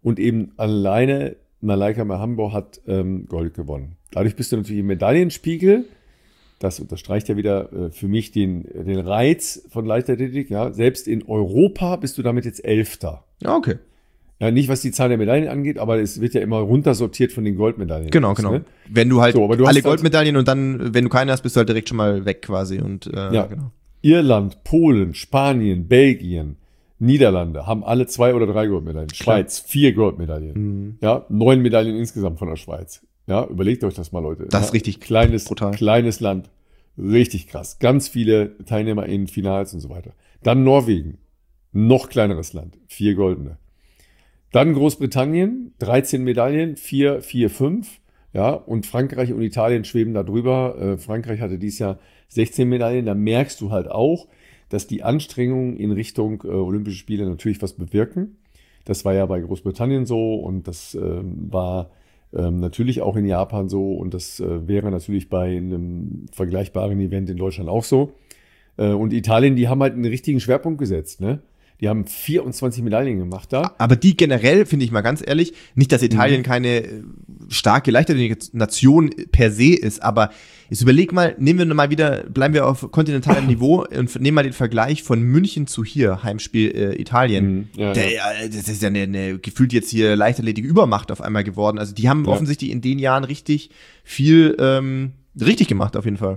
und eben alleine Malaika Mihambo hat ähm, Gold gewonnen. Dadurch bist du natürlich im Medaillenspiegel. Das unterstreicht ja wieder äh, für mich den, den Reiz von Leichtathletik. Ja. Selbst in Europa bist du damit jetzt Elfter. Ja, okay. Ja, nicht was die Zahl der Medaillen angeht, aber es wird ja immer runtersortiert von den Goldmedaillen. Genau, genau. Ne? Wenn du halt so, du alle Goldmedaillen und dann, wenn du keine hast, bist du halt direkt schon mal weg quasi. Und, äh, ja, genau. Irland, Polen, Spanien, Belgien, Niederlande haben alle zwei oder drei Goldmedaillen. Klar. Schweiz, vier Goldmedaillen. Mhm. Ja, neun Medaillen insgesamt von der Schweiz. Ja, überlegt euch das mal, Leute. Das ja, ist richtig kleines, brutal. Kleines Land. Richtig krass. Ganz viele Teilnehmer in Finals und so weiter. Dann Norwegen. Noch kleineres Land. Vier goldene. Dann Großbritannien. dreizehn Medaillen. Vier, vier, fünf. Ja, und Frankreich und Italien schweben da drüber. Äh, Frankreich hatte dieses Jahr sechzehn Medaillen. Da merkst du halt auch, dass die Anstrengungen in Richtung äh, Olympische Spiele natürlich was bewirken. Das war ja bei Großbritannien so und das äh, war ähm, natürlich auch in Japan so und das äh, wäre natürlich bei einem vergleichbaren Event in Deutschland auch so. Äh, und Italien, die haben halt einen richtigen Schwerpunkt gesetzt, ne? Die haben vierundzwanzig Medaillen gemacht da. Aber die generell, finde ich mal ganz ehrlich, nicht, dass Italien mhm. keine starke Leichtathletik-Nation per se ist, aber jetzt überleg mal, nehmen wir mal wieder, bleiben wir auf kontinentalem Niveau und nehmen mal den Vergleich von München zu hier, Heimspiel äh, Italien. Mhm. Ja, Der, ja. Das ist ja eine, eine gefühlt jetzt hier Leichtathletik-Übermacht auf einmal geworden. Also die haben ja. offensichtlich in den Jahren richtig viel ähm, richtig gemacht, auf jeden Fall.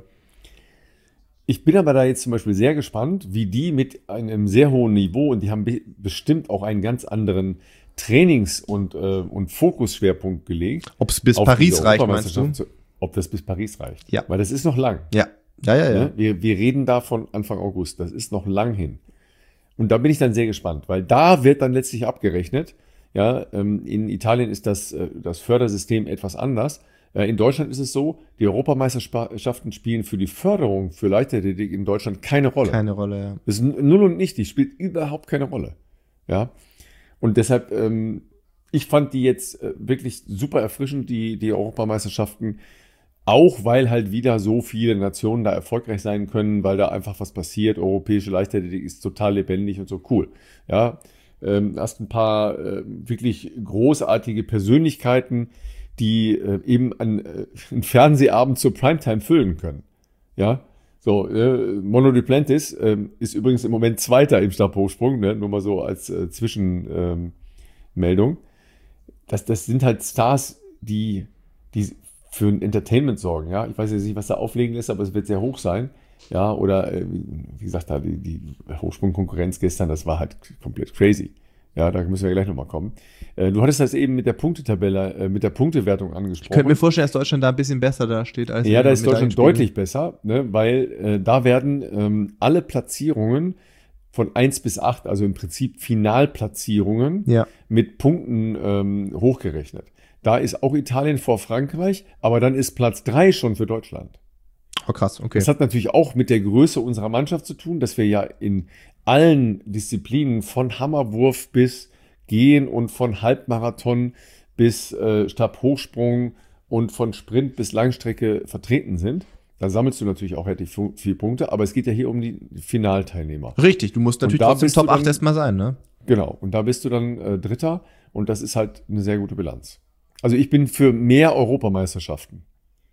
Ich bin aber da jetzt zum Beispiel sehr gespannt, wie die mit einem sehr hohen Niveau, und die haben be- bestimmt auch einen ganz anderen Trainings- und, äh, und Fokusschwerpunkt gelegt. Ob es bis Paris reicht, meinst du? Ob das bis Paris reicht. Ja. Weil das ist noch lang. Ja, ja, ja. ja. Ne? Wir, wir reden da von Anfang August. Das ist noch lang hin. Und da bin ich dann sehr gespannt, weil da wird dann letztlich abgerechnet. Ja, ähm, in Italien ist das, äh, das Fördersystem etwas anders. In Deutschland ist es so, die Europameisterschaften spielen für die Förderung für Leichtathletik in Deutschland keine Rolle. Keine Rolle, ja. Das ist null und nichtig, spielt überhaupt keine Rolle. Ja. Und deshalb, ähm, ich fand die jetzt äh, wirklich super erfrischend, die, die Europameisterschaften, auch weil halt wieder so viele Nationen da erfolgreich sein können, weil da einfach was passiert. Europäische Leichtathletik ist total lebendig und so cool. Ja. Ähm, hast ein paar äh, wirklich großartige Persönlichkeiten, die äh, eben an, äh, einen Fernsehabend zur Primetime füllen können. Ja, so, äh, Mono Duplantis äh, ist übrigens im Moment Zweiter im Stabhochsprung, ne? Nur mal so als äh, Zwischenmeldung. Ähm, das, das sind halt Stars, die, die für ein Entertainment sorgen, ja. Ich weiß jetzt nicht, was da auflegen ist, aber es wird sehr hoch sein. Ja, oder äh, wie gesagt, da die, die Hochsprungkonkurrenz gestern, das war halt komplett crazy. Ja, da müssen wir gleich nochmal kommen. Äh, du hattest das eben mit der Punktetabelle, äh, mit der Punktewertung angesprochen. Ich könnte mir vorstellen, dass Deutschland da ein bisschen besser da steht als Ja, da ist Deutschland deutlich besser, ne, weil äh, da werden ähm, alle Platzierungen von eins bis acht, also im Prinzip Finalplatzierungen, ja. mit Punkten ähm, hochgerechnet. Da ist auch Italien vor Frankreich, aber dann ist Platz drei schon für Deutschland. Oh, krass, okay. Das hat natürlich auch mit der Größe unserer Mannschaft zu tun, dass wir ja in allen Disziplinen von Hammerwurf bis Gehen und von Halbmarathon bis äh, Stabhochsprung und von Sprint bis Langstrecke vertreten sind. Da sammelst du natürlich auch relativ viele Punkte, aber es geht ja hier um die Finalteilnehmer. Richtig, du musst natürlich trotzdem Top acht erstmal sein, ne? Genau, und da bist du dann äh, Dritter und das ist halt eine sehr gute Bilanz. Also ich bin für mehr Europameisterschaften.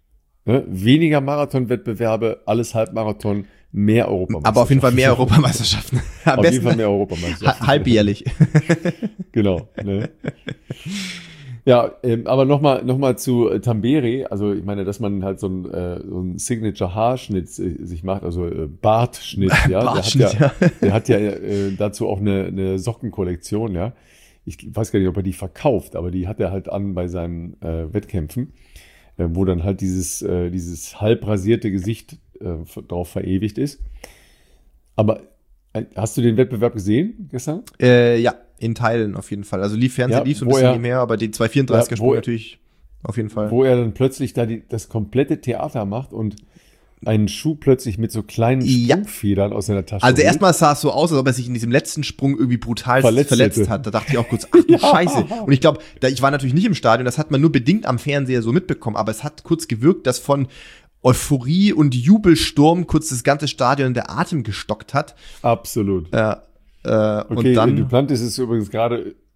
Ne? Weniger Marathonwettbewerbe, alles Halbmarathon, mehr Europameisterschaften. Aber auf jeden Fall mehr Europameisterschaften. Am auf jeden Fall mehr Europameisterschaften. Halbjährlich. Genau. Ne? Ja, ähm, aber nochmal noch mal zu äh, Tamberi. Also ich meine, dass man halt so ein, äh, so ein Signature-Haarschnitt äh, sich macht, also äh, Bartschnitt. Ja? Bartschnitt, der hat ja, der hat ja äh, dazu auch eine, eine Sockenkollektion. Ja, ich weiß gar nicht, ob er die verkauft, aber die hat er halt an bei seinen äh, Wettkämpfen, äh, wo dann halt dieses, äh, dieses halb rasierte Gesicht äh, drauf verewigt ist. Aber äh, hast du den Wettbewerb gesehen gestern? Äh, ja, in Teilen auf jeden Fall. Also lief Fernsehen ja, lief so ein bisschen er, nicht mehr, aber den zwei vierunddreißiger Sprung natürlich auf jeden Fall. Wo er dann plötzlich da die, das komplette Theater macht und einen Schuh plötzlich mit so kleinen ja. Sprungfedern aus seiner Tasche. Also erstmal sah es so aus, als ob er sich in diesem letzten Sprung irgendwie brutal verletzt, verletzt hat. Da dachte ich auch kurz, ach du ja. Scheiße. Und ich glaube, ich war natürlich nicht im Stadion, das hat man nur bedingt am Fernseher so mitbekommen, aber es hat kurz gewirkt, dass von Euphorie und Jubelsturm kurz das ganze Stadion der Atem gestockt hat. Absolut. Ja. Äh, okay, und dann Duplantis ist übrigens gerade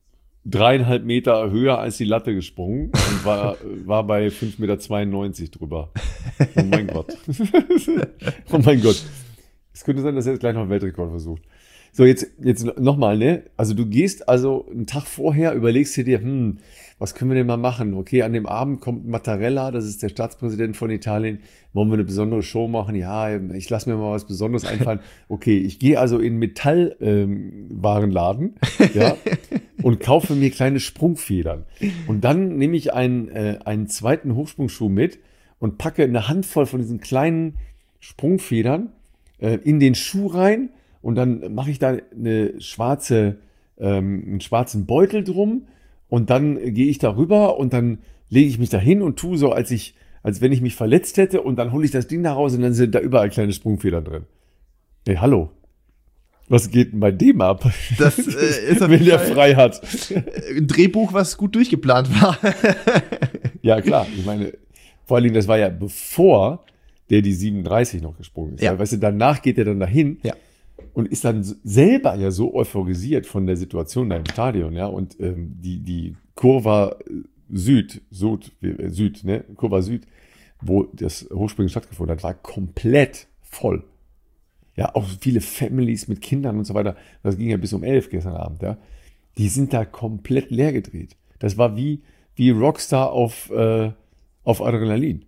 dreieinhalb Meter höher als die Latte gesprungen und war, war bei fünf Meter zweiundneunzig drüber. Oh mein Gott. Oh mein Gott. Es könnte sein, dass er jetzt gleich noch einen Weltrekord versucht. So, jetzt, jetzt nochmal, ne? Also du gehst also einen Tag vorher, überlegst dir, hm, was können wir denn mal machen? Okay, an dem Abend kommt Mattarella, das ist der Staatspräsident von Italien. Wollen wir eine besondere Show machen? Ja, ich lasse mir mal was Besonderes einfallen. Okay, ich gehe also in einen Metallwarenladen, ähm, ja, und kaufe mir kleine Sprungfedern. Und dann nehme ich einen, äh, einen zweiten Hochsprungschuh mit und packe eine Handvoll von diesen kleinen Sprungfedern äh, in den Schuh rein. Und dann mache ich da eine schwarze, ähm, einen schwarzen Beutel drum und dann gehe ich da rüber und dann lege ich mich da hin und tue so, als ich, als wenn ich mich verletzt hätte und dann hole ich das Ding nach Hause und dann sind da überall kleine Sprungfedern drin. Hey, hallo. Was geht denn bei dem ab? Das äh, ist wenn der frei hat. Ein Drehbuch, was gut durchgeplant war. Ja, klar. Ich meine, vor allen Dingen, das war ja bevor der die siebenunddreißig noch gesprungen ist. Ja. Weil, weißt du, danach geht er dann dahin. Ja. Und ist dann selber ja so euphorisiert von der Situation da im Stadion, ja. Und ähm, die, die Kurva Süd, Süd, äh, Süd, ne, Kurva Süd, wo das Hochspringen stattgefunden hat, war komplett voll. Ja, auch viele Families mit Kindern und so weiter. Das ging ja bis um elf gestern Abend, ja. Die sind da komplett leer gedreht. Das war wie, wie Rockstar auf, äh, auf Adrenalin.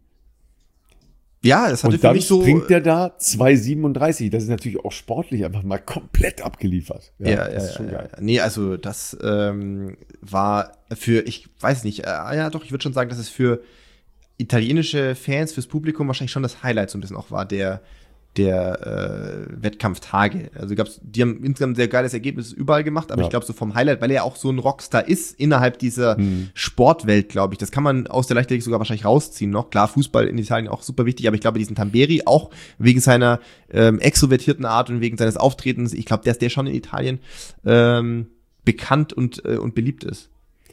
Ja, das hatte und für dann mich so. springt der da zwei siebenunddreißig. Das ist natürlich auch sportlich einfach mal komplett abgeliefert. Ja, ja, das ist ja, schon ja, geil. ja. Nee, also das ähm, war für, ich weiß nicht, äh, ja doch, ich würde schon sagen, dass es für italienische Fans, fürs Publikum wahrscheinlich schon das Highlight so ein bisschen auch war, der der äh, Wettkampftage. Also gab's, die haben insgesamt ein sehr geiles Ergebnis überall gemacht, aber Ja. ich glaube so vom Highlight, weil er ja auch so ein Rockstar ist innerhalb dieser Mhm. Sportwelt, glaube ich. Das kann man aus der Leichtathletik sogar wahrscheinlich rausziehen noch. Klar, Fußball in Italien auch super wichtig, aber ich glaube, diesen Tamberi auch wegen seiner ähm, extrovertierten Art und wegen seines Auftretens, ich glaube, dass der schon in Italien ähm, bekannt und, äh, und beliebt ist.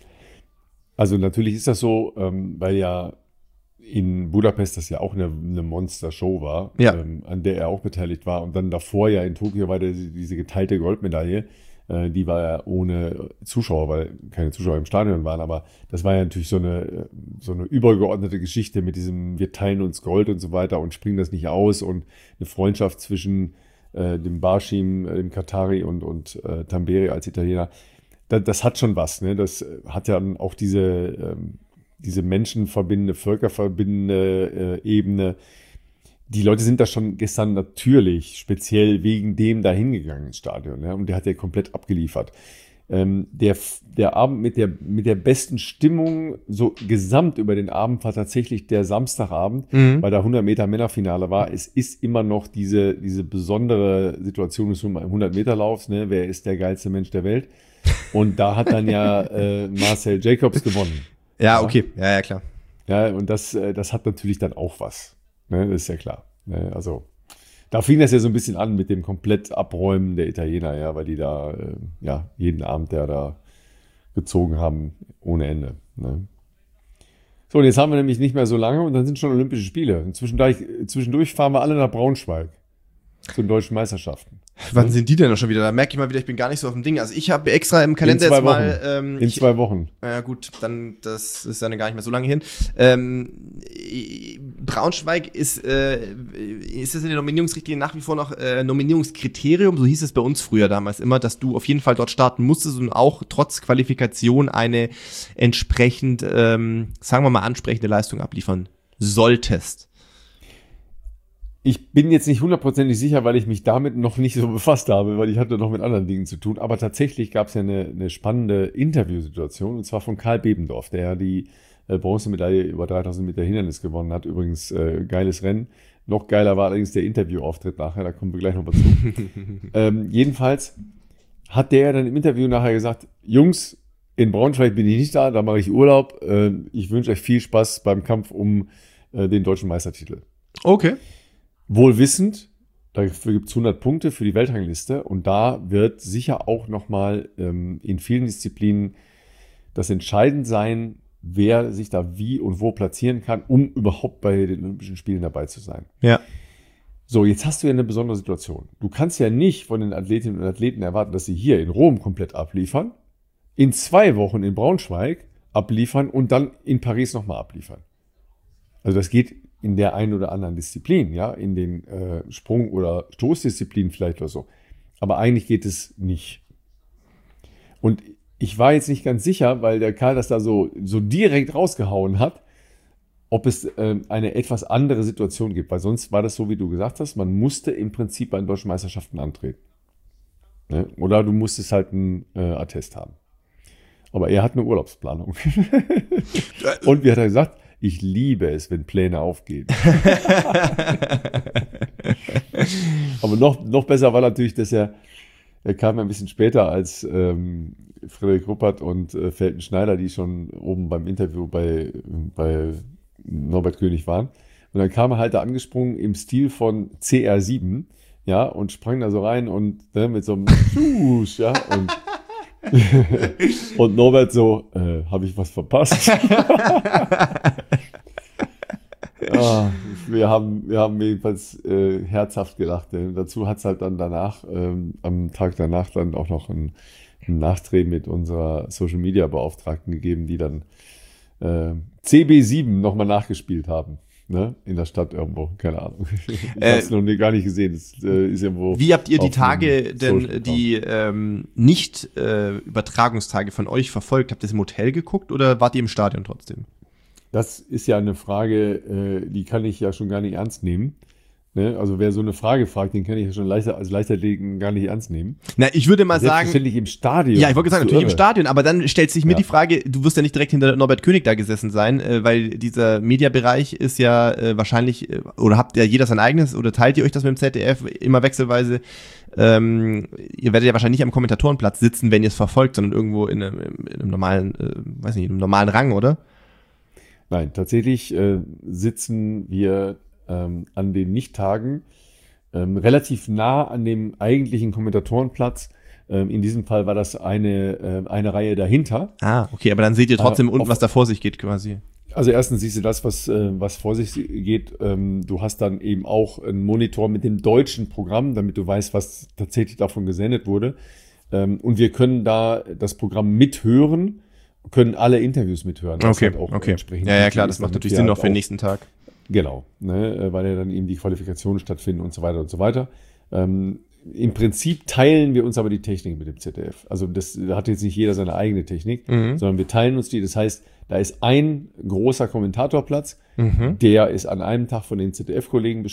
Also natürlich ist das so, ähm, weil ja in Budapest das ja auch eine, eine Monster-Show war, Ja. ähm, an der er auch beteiligt war. Und dann davor ja in Tokio war der, diese geteilte Goldmedaille, äh, die war ja ohne Zuschauer, weil keine Zuschauer im Stadion waren. Aber das war ja natürlich so eine, so eine übergeordnete Geschichte mit diesem, wir teilen uns Gold und so weiter und springen das nicht aus und eine Freundschaft zwischen äh, dem Barshim, äh, dem Qatari und, und äh, Tamberi als Italiener. Das, das hat schon was, ne? Das hat ja dann auch diese, ähm, diese menschenverbindende, völkerverbindende äh, Ebene. Die Leute sind da schon gestern natürlich speziell wegen dem da hingegangen ins Stadion. Ja? Und der hat ja komplett abgeliefert. Ähm, der, der Abend mit der, mit der besten Stimmung, so gesamt über den Abend, war tatsächlich der Samstagabend, Mhm. weil da hundert Meter Männerfinale war. Es ist immer noch diese, diese besondere Situation des hundert Meter Laufs, ne? Wer ist der geilste Mensch der Welt? Und da hat dann ja äh, Marcel Jacobs gewonnen. Ja, okay. Ja, ja, klar. Ja, und das, äh, das hat natürlich dann auch was. Ne? Das ist ja klar. Ne? Also, da fing das ja so ein bisschen an mit dem komplett Abräumen der Italiener, ja, weil die da, äh, ja, jeden Abend der da gezogen haben, ohne Ende. Ne? So, und jetzt haben wir nämlich nicht mehr so lange und dann sind schon Olympische Spiele. Und zwischendurch, zwischendurch fahren wir alle nach Braunschweig zu den deutschen Meisterschaften. Wann sind die denn noch schon wieder? Da merke ich mal wieder, ich bin gar nicht so auf dem Ding. Also ich habe extra im Kalender In zwei jetzt mal. Wochen. Ähm, In ich, zwei Wochen. Ja gut, dann das ist dann gar nicht mehr so lange hin. Ähm, Braunschweig ist, äh, ist es in der Nominierungsrichtlinie nach wie vor noch äh, Nominierungskriterium, so hieß es bei uns früher damals immer, dass du auf jeden Fall dort starten musstest und auch trotz Qualifikation eine entsprechend, ähm, sagen wir mal, ansprechende Leistung abliefern solltest. Ich bin jetzt nicht hundertprozentig sicher, weil ich mich damit noch nicht so befasst habe, weil ich hatte noch mit anderen Dingen zu tun. Aber tatsächlich gab es ja eine, eine spannende Interviewsituation, und zwar von Karl Bebendorf, der ja die äh, Bronzemedaille über dreitausend Meter Hindernis gewonnen hat. Übrigens äh, geiles Rennen. Noch geiler war allerdings der Interviewauftritt nachher, da kommen wir gleich noch mal zu. ähm, jedenfalls hat der dann im Interview nachher gesagt, Jungs, in Braunschweig bin ich nicht da, da mache ich Urlaub. Äh, ich wünsche euch viel Spaß beim Kampf um äh, den deutschen Meistertitel. Okay. Wohl wissend, dafür gibt es hundert Punkte für die Weltrangliste und da wird sicher auch nochmal ähm, in vielen Disziplinen das entscheidend sein, wer sich da wie und wo platzieren kann, um überhaupt bei den Olympischen Spielen dabei zu sein. Ja. So, jetzt hast du ja eine besondere Situation. Du kannst ja nicht von den Athletinnen und Athleten erwarten, dass sie hier in Rom komplett abliefern, in zwei Wochen in Braunschweig abliefern und dann in Paris nochmal abliefern. Also das geht in der einen oder anderen Disziplin, ja, in den äh, Sprung- oder Stoßdisziplinen vielleicht oder so. Aber eigentlich geht es nicht. Und ich war jetzt nicht ganz sicher, weil der Karl das da so, so direkt rausgehauen hat, ob es äh, eine etwas andere Situation gibt. Weil sonst war das so, wie du gesagt hast, man musste im Prinzip bei den deutschen Meisterschaften antreten. Ne? Oder du musstest halt einen äh, Attest haben. Aber er hat eine Urlaubsplanung. Und wie hat er gesagt? Ich liebe es, wenn Pläne aufgehen. Aber noch, noch besser war natürlich, dass er, er kam ein bisschen später als ähm, Frederik Ruppert und äh, Felten Schneider, die schon oben beim Interview bei, bei Norbert König waren. Und dann kam er halt da angesprungen im Stil von C R sieben, ja, und sprang da so rein und ne, mit so einem Schuss, ja, und und Norbert so, äh, habe ich was verpasst? Ja, wir haben, wir haben jedenfalls äh, herzhaft gelacht. Äh. Dazu hat es halt dann danach, ähm, am Tag danach dann auch noch ein, ein Nachdreh mit unserer Social Media Beauftragten gegeben, die dann äh, C B sieben nochmal nachgespielt haben. Ne? In der Stadt irgendwo, keine Ahnung. Ich äh, habe es noch nie, gar nicht gesehen. Das, äh, ist irgendwo. Wie habt ihr die Tage denn, die ähm, nicht äh, Übertragungstage von euch verfolgt? Habt ihr es im Hotel geguckt oder wart ihr im Stadion trotzdem? Das ist ja eine Frage, äh, die kann ich ja schon gar nicht ernst nehmen. Ne? Also wer so eine Frage fragt, den kann ich ja schon leichter, als Leichtathleten gar nicht ernst nehmen. Na, ich würde mal sagen. Selbstverständlich im Stadion. Ja, ich wollte sagen, natürlich irre. Im Stadion, aber dann stellt sich mir ja. die Frage, du wirst ja nicht direkt hinter Norbert König da gesessen sein, äh, weil dieser Mediabereich ist ja äh, wahrscheinlich, äh, oder habt ja jeder sein eigenes, oder teilt ihr euch das mit dem Z D F immer wechselweise? Ähm, ihr werdet ja wahrscheinlich nicht am Kommentatorenplatz sitzen, wenn ihr es verfolgt, sondern irgendwo in einem, in einem normalen, äh, weiß nicht, in einem normalen Rang, oder? Nein, tatsächlich äh, sitzen wir ähm, an den Nicht-Tagen ähm, relativ nah an dem eigentlichen Kommentatorenplatz. Ähm, in diesem Fall war das eine, äh, eine Reihe dahinter. Ah, okay, aber dann seht ihr trotzdem äh, unten, auf, was da vor sich geht quasi. Also erstens siehst du das, was, äh, was vor sich geht. Ähm, du hast dann eben auch einen Monitor mit dem deutschen Programm, damit du weißt, was tatsächlich davon gesendet wurde. Ähm, und wir können da das Programm mithören, können alle Interviews mithören. Okay, halt auch okay. Entsprechend ja, ja, klar, das macht natürlich Sinn noch für den nächsten Tag. Genau, ne, weil ja dann eben die Qualifikationen stattfinden und so weiter und so weiter. Ähm, Im Prinzip teilen wir uns aber die Technik mit dem Z D F. Also das, da hat jetzt nicht jeder seine eigene Technik, mhm. sondern wir teilen uns die. Das heißt, da ist ein großer Kommentatorplatz, mhm. der ist an einem Tag von den Z D F-Kollegen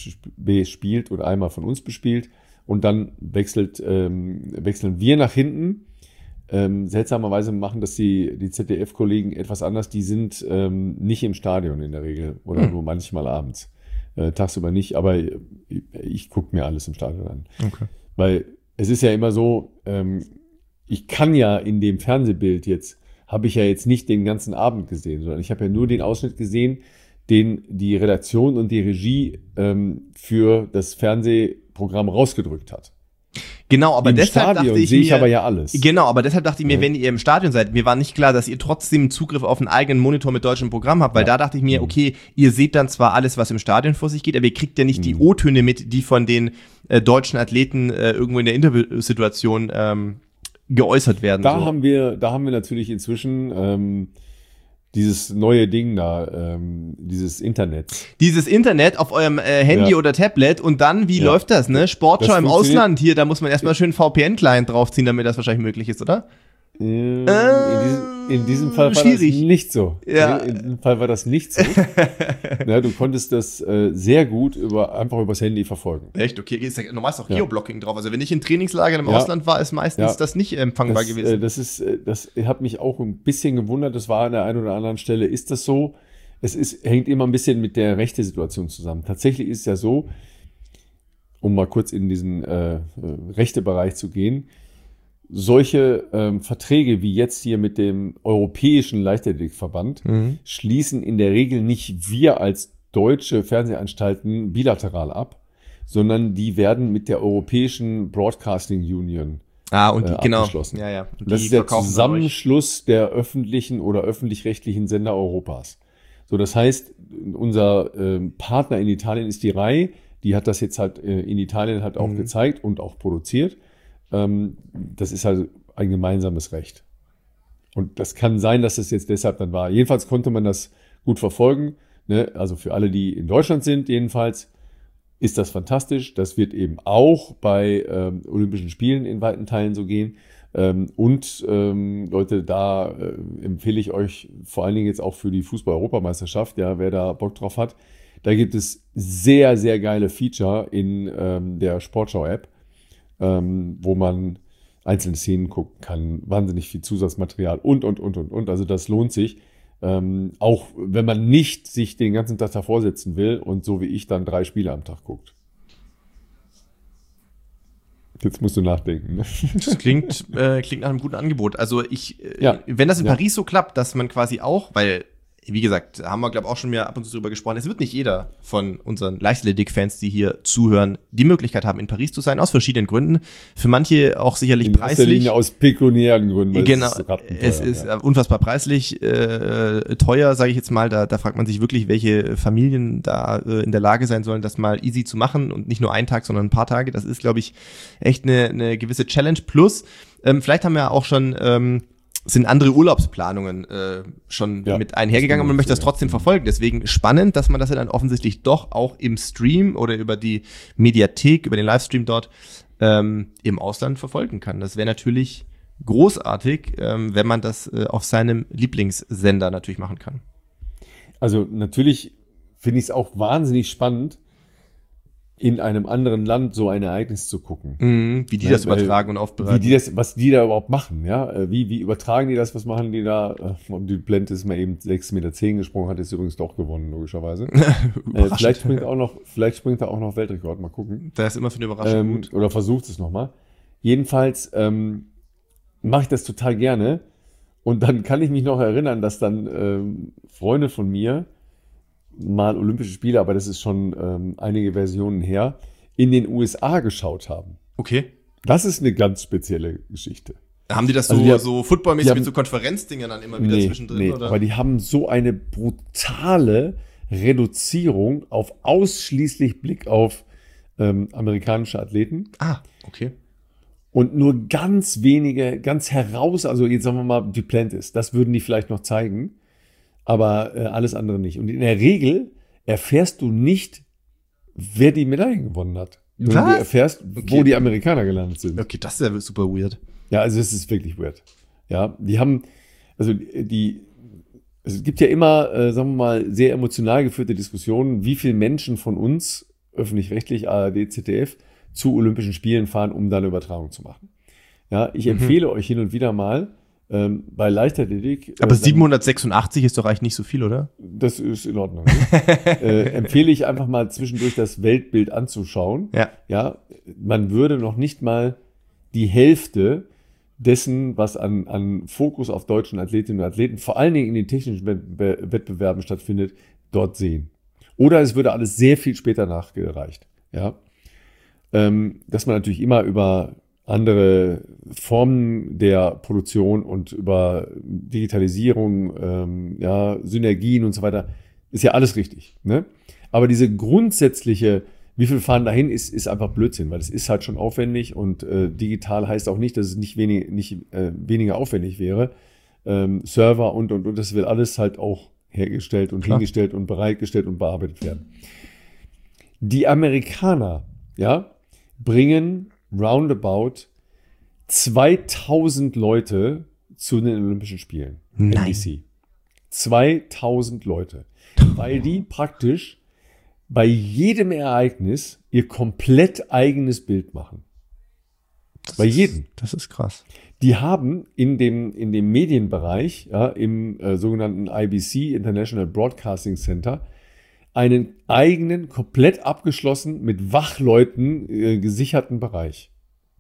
bespielt und einmal von uns bespielt. Und dann wechselt, ähm, wechseln wir nach hinten. Ähm, seltsamerweise machen das die, die Z D F-Kollegen etwas anders. Die sind ähm, nicht im Stadion in der Regel oder hm. nur manchmal abends. Äh, tagsüber nicht, aber ich, ich gucke mir alles im Stadion an. Okay. Weil es ist ja immer so, ähm, ich kann ja in dem Fernsehbild jetzt, habe ich ja jetzt nicht den ganzen Abend gesehen, sondern ich habe ja nur den Ausschnitt gesehen, den die Redaktion und die Regie ähm, für das Fernsehprogramm rausgedrückt hat. Genau, aber Im deshalb Stadion dachte ich sehe ich mir, aber ja alles. Genau, aber deshalb dachte ich mir, ja. wenn ihr im Stadion seid, mir war nicht klar, dass ihr trotzdem Zugriff auf einen eigenen Monitor mit deutschem Programm habt, weil ja. da dachte ich mir, okay, ihr seht dann zwar alles, was im Stadion vor sich geht, aber ihr kriegt ja nicht mhm. die O-Töne mit, die von den äh, deutschen Athleten äh, irgendwo in der Interviewsituation ähm, geäußert werden. Da so. haben wir, da haben wir natürlich inzwischen ähm, dieses neue Ding da, ähm, dieses Internet. Dieses Internet auf eurem äh, Handy ja. oder Tablet und dann, wie ja. läuft das, ne? Sportschau das im Ausland hier, da muss man erstmal schön V P N-Client draufziehen, damit das wahrscheinlich möglich ist, oder? Ähm, äh, in, diesem, in diesem Fall war schwierig. das nicht so. Ja. In diesem Fall war das nicht so. ja, du konntest das äh, sehr gut über, einfach übers Handy verfolgen. Echt? Okay, ist ja normal ist auch Geoblocking ja. drauf. Also wenn ich in Trainingslagern im ja. Ausland war, ist meistens ja. das nicht empfangbar das, gewesen. Äh, das ist, äh, das hat mich auch ein bisschen gewundert. Das war an der einen oder anderen Stelle. Ist das so? Es ist, hängt immer ein bisschen mit der Rechte-Situation zusammen. Tatsächlich ist es ja so, um mal kurz in diesen äh, Rechtebereich zu gehen, solche ähm, Verträge wie jetzt hier mit dem Europäischen Leichtathletikverband mhm. schließen in der Regel nicht wir als deutsche Fernsehanstalten bilateral ab, sondern die werden mit der Europäischen Broadcasting Union ah, und die, äh, genau. abgeschlossen. Ja, ja. Und das ist der Zusammenschluss der öffentlichen oder öffentlich-rechtlichen Sender Europas. So, das heißt, unser äh, Partner in Italien ist die R A I, die hat das jetzt halt äh, in Italien halt auch mhm. gezeigt und auch produziert. Das ist halt ein gemeinsames Recht. Und das kann sein, dass es jetzt deshalb dann war. Jedenfalls konnte man das gut verfolgen. Ne? Also für alle, die in Deutschland sind, jedenfalls ist das fantastisch. Das wird eben auch bei ähm, Olympischen Spielen in weiten Teilen so gehen. Ähm, und ähm, Leute, da äh, empfehle ich euch vor allen Dingen jetzt auch für die Fußball-Europameisterschaft, ja, wer da Bock drauf hat. Da gibt es sehr, sehr geile Feature in ähm, der Sportschau-App, ähm, wo man einzelne Szenen gucken kann, wahnsinnig viel Zusatzmaterial und, und, und, und, und. Also das lohnt sich. Ähm, auch wenn man nicht sich den ganzen Tag davor setzen will und so wie ich dann drei Spiele am Tag guckt. Jetzt musst du nachdenken. Ne? Das klingt, äh, klingt nach einem guten Angebot. Also ich, äh, Ja. wenn das in Ja. Paris so klappt, dass man quasi auch, weil, wie gesagt, haben wir, glaube ich, auch schon mehr ab und zu drüber gesprochen, es wird nicht jeder von unseren Leichtathletik-Fans, die hier zuhören, die Möglichkeit haben, in Paris zu sein, aus verschiedenen Gründen. Für manche auch sicherlich In erster preislich. Linie aus pekuniären Gründen. weil Genau, es ist rattenteuer, es ist ja. unfassbar preislich äh, teuer, sage ich jetzt mal. Da, da fragt man sich wirklich, welche Familien da äh, in der Lage sein sollen, das mal easy zu machen und nicht nur einen Tag, sondern ein paar Tage. Das ist, glaube ich, echt eine, eine gewisse Challenge. Plus, ähm, vielleicht haben wir ja auch schon ähm, sind andere Urlaubsplanungen äh, schon Ja, mit einhergegangen und man möchte das trotzdem verfolgen. Deswegen spannend, dass man das ja dann offensichtlich doch auch im Stream oder über die Mediathek, über den Livestream dort ähm, im Ausland verfolgen kann. Das wäre natürlich großartig, ähm, wenn man das äh, auf seinem Lieblingssender natürlich machen kann. Also natürlich finde ich es auch wahnsinnig spannend, in einem anderen Land so ein Ereignis zu gucken. Mhm, wie die Ja, das weil- übertragen und Wie aufbereiten. die das, was die da überhaupt machen, ja? Äh, Wie, wie übertragen die das? Was machen die da? Äh, Und die Blende ist mal eben sechs Meter zehn gesprungen, hat jetzt übrigens doch gewonnen, logischerweise. äh, vielleicht springt er auch noch, vielleicht springt er auch noch Weltrekord, mal gucken. Das ist immer für eine Überraschung Ähm, gut. oder versucht es nochmal. Jedenfalls ähm, mache ich das total gerne. Und dann kann ich mich noch erinnern, dass dann ähm, Freunde von mir mal Olympische Spiele, aber das ist schon ähm, einige Versionen her, in den U S A geschaut haben. Okay. Das ist eine ganz spezielle Geschichte. Haben die das so, Also die haben- so footballmäßig die haben- mit so Konferenzdingern dann immer wieder zwischendrin? nee, oder? aber die haben so eine brutale Reduzierung auf ausschließlich Blick auf ähm, amerikanische Athleten ah, okay. und nur ganz wenige, ganz heraus, also jetzt sagen wir mal Duplantis, das würden die vielleicht noch zeigen, aber äh, alles andere nicht. Und in der Regel erfährst du nicht, wer die Medaillen gewonnen hat. Sondern Was? du erfährst, Okay. wo die Amerikaner gelandet sind. Okay, das ist ja super weird. Ja, also es ist wirklich weird. Ja, die haben, also die, es gibt ja immer, äh, sagen wir mal, sehr emotional geführte Diskussionen, wie viele Menschen von uns, öffentlich-rechtlich, A R D, Z D F, zu Olympischen Spielen fahren, um da eine Übertragung zu machen. Ja, ich Mhm. empfehle euch hin und wieder mal, ähm, bei Leichtathletik. Aber äh, dann- siebenhundertsechsundachtzig ist doch eigentlich nicht so viel, oder? Das ist in Ordnung. Ne? äh, empfehle ich einfach mal zwischendurch das Weltbild anzuschauen. Ja. Ja, man würde noch nicht mal die Hälfte dessen, was an, an Fokus auf deutschen Athletinnen und Athleten, vor allen Dingen in den technischen Wett- Wettbewerben stattfindet, dort sehen. Oder es würde alles sehr viel später nachgereicht. Ja, ähm, dass man natürlich immer über andere Formen der Produktion und über Digitalisierung, ähm, ja, Synergien und so weiter, ist ja alles richtig. Ne? Aber diese grundsätzliche, wie viel fahren dahin, ist, ist einfach Blödsinn, weil es ist halt schon aufwendig und äh, digital heißt auch nicht, dass es nicht, wenig, nicht äh, weniger aufwendig wäre. Ähm, Server und, und, und, das will alles halt auch hergestellt und Klar. hingestellt und bereitgestellt und bearbeitet werden. Die Amerikaner, ja, bringen roundabout zweitausend Leute zu den Olympischen Spielen. Nein. N B C. zweitausend Leute. Weil die praktisch bei jedem Ereignis ihr komplett eigenes Bild machen. Bei jedem. Das ist krass. Die haben in dem, in dem Medienbereich, ja, im äh, sogenannten I B C, International Broadcasting Center, einen eigenen, komplett abgeschlossen, mit Wachleuten äh, gesicherten Bereich.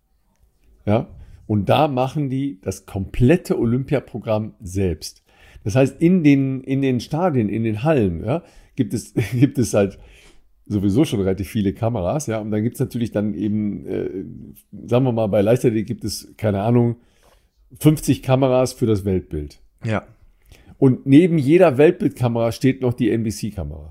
Ja, und da machen die das komplette Olympiaprogramm selbst. Das heißt, in den, in den Stadien, in den Hallen, ja, gibt es, gibt es halt sowieso schon relativ viele Kameras, ja, und dann gibt es natürlich dann eben, äh, sagen wir mal, bei Leichtathletik gibt es, keine Ahnung, fünfzig Kameras für das Weltbild. Ja. Und neben jeder Weltbildkamera steht noch die N B C-Kamera.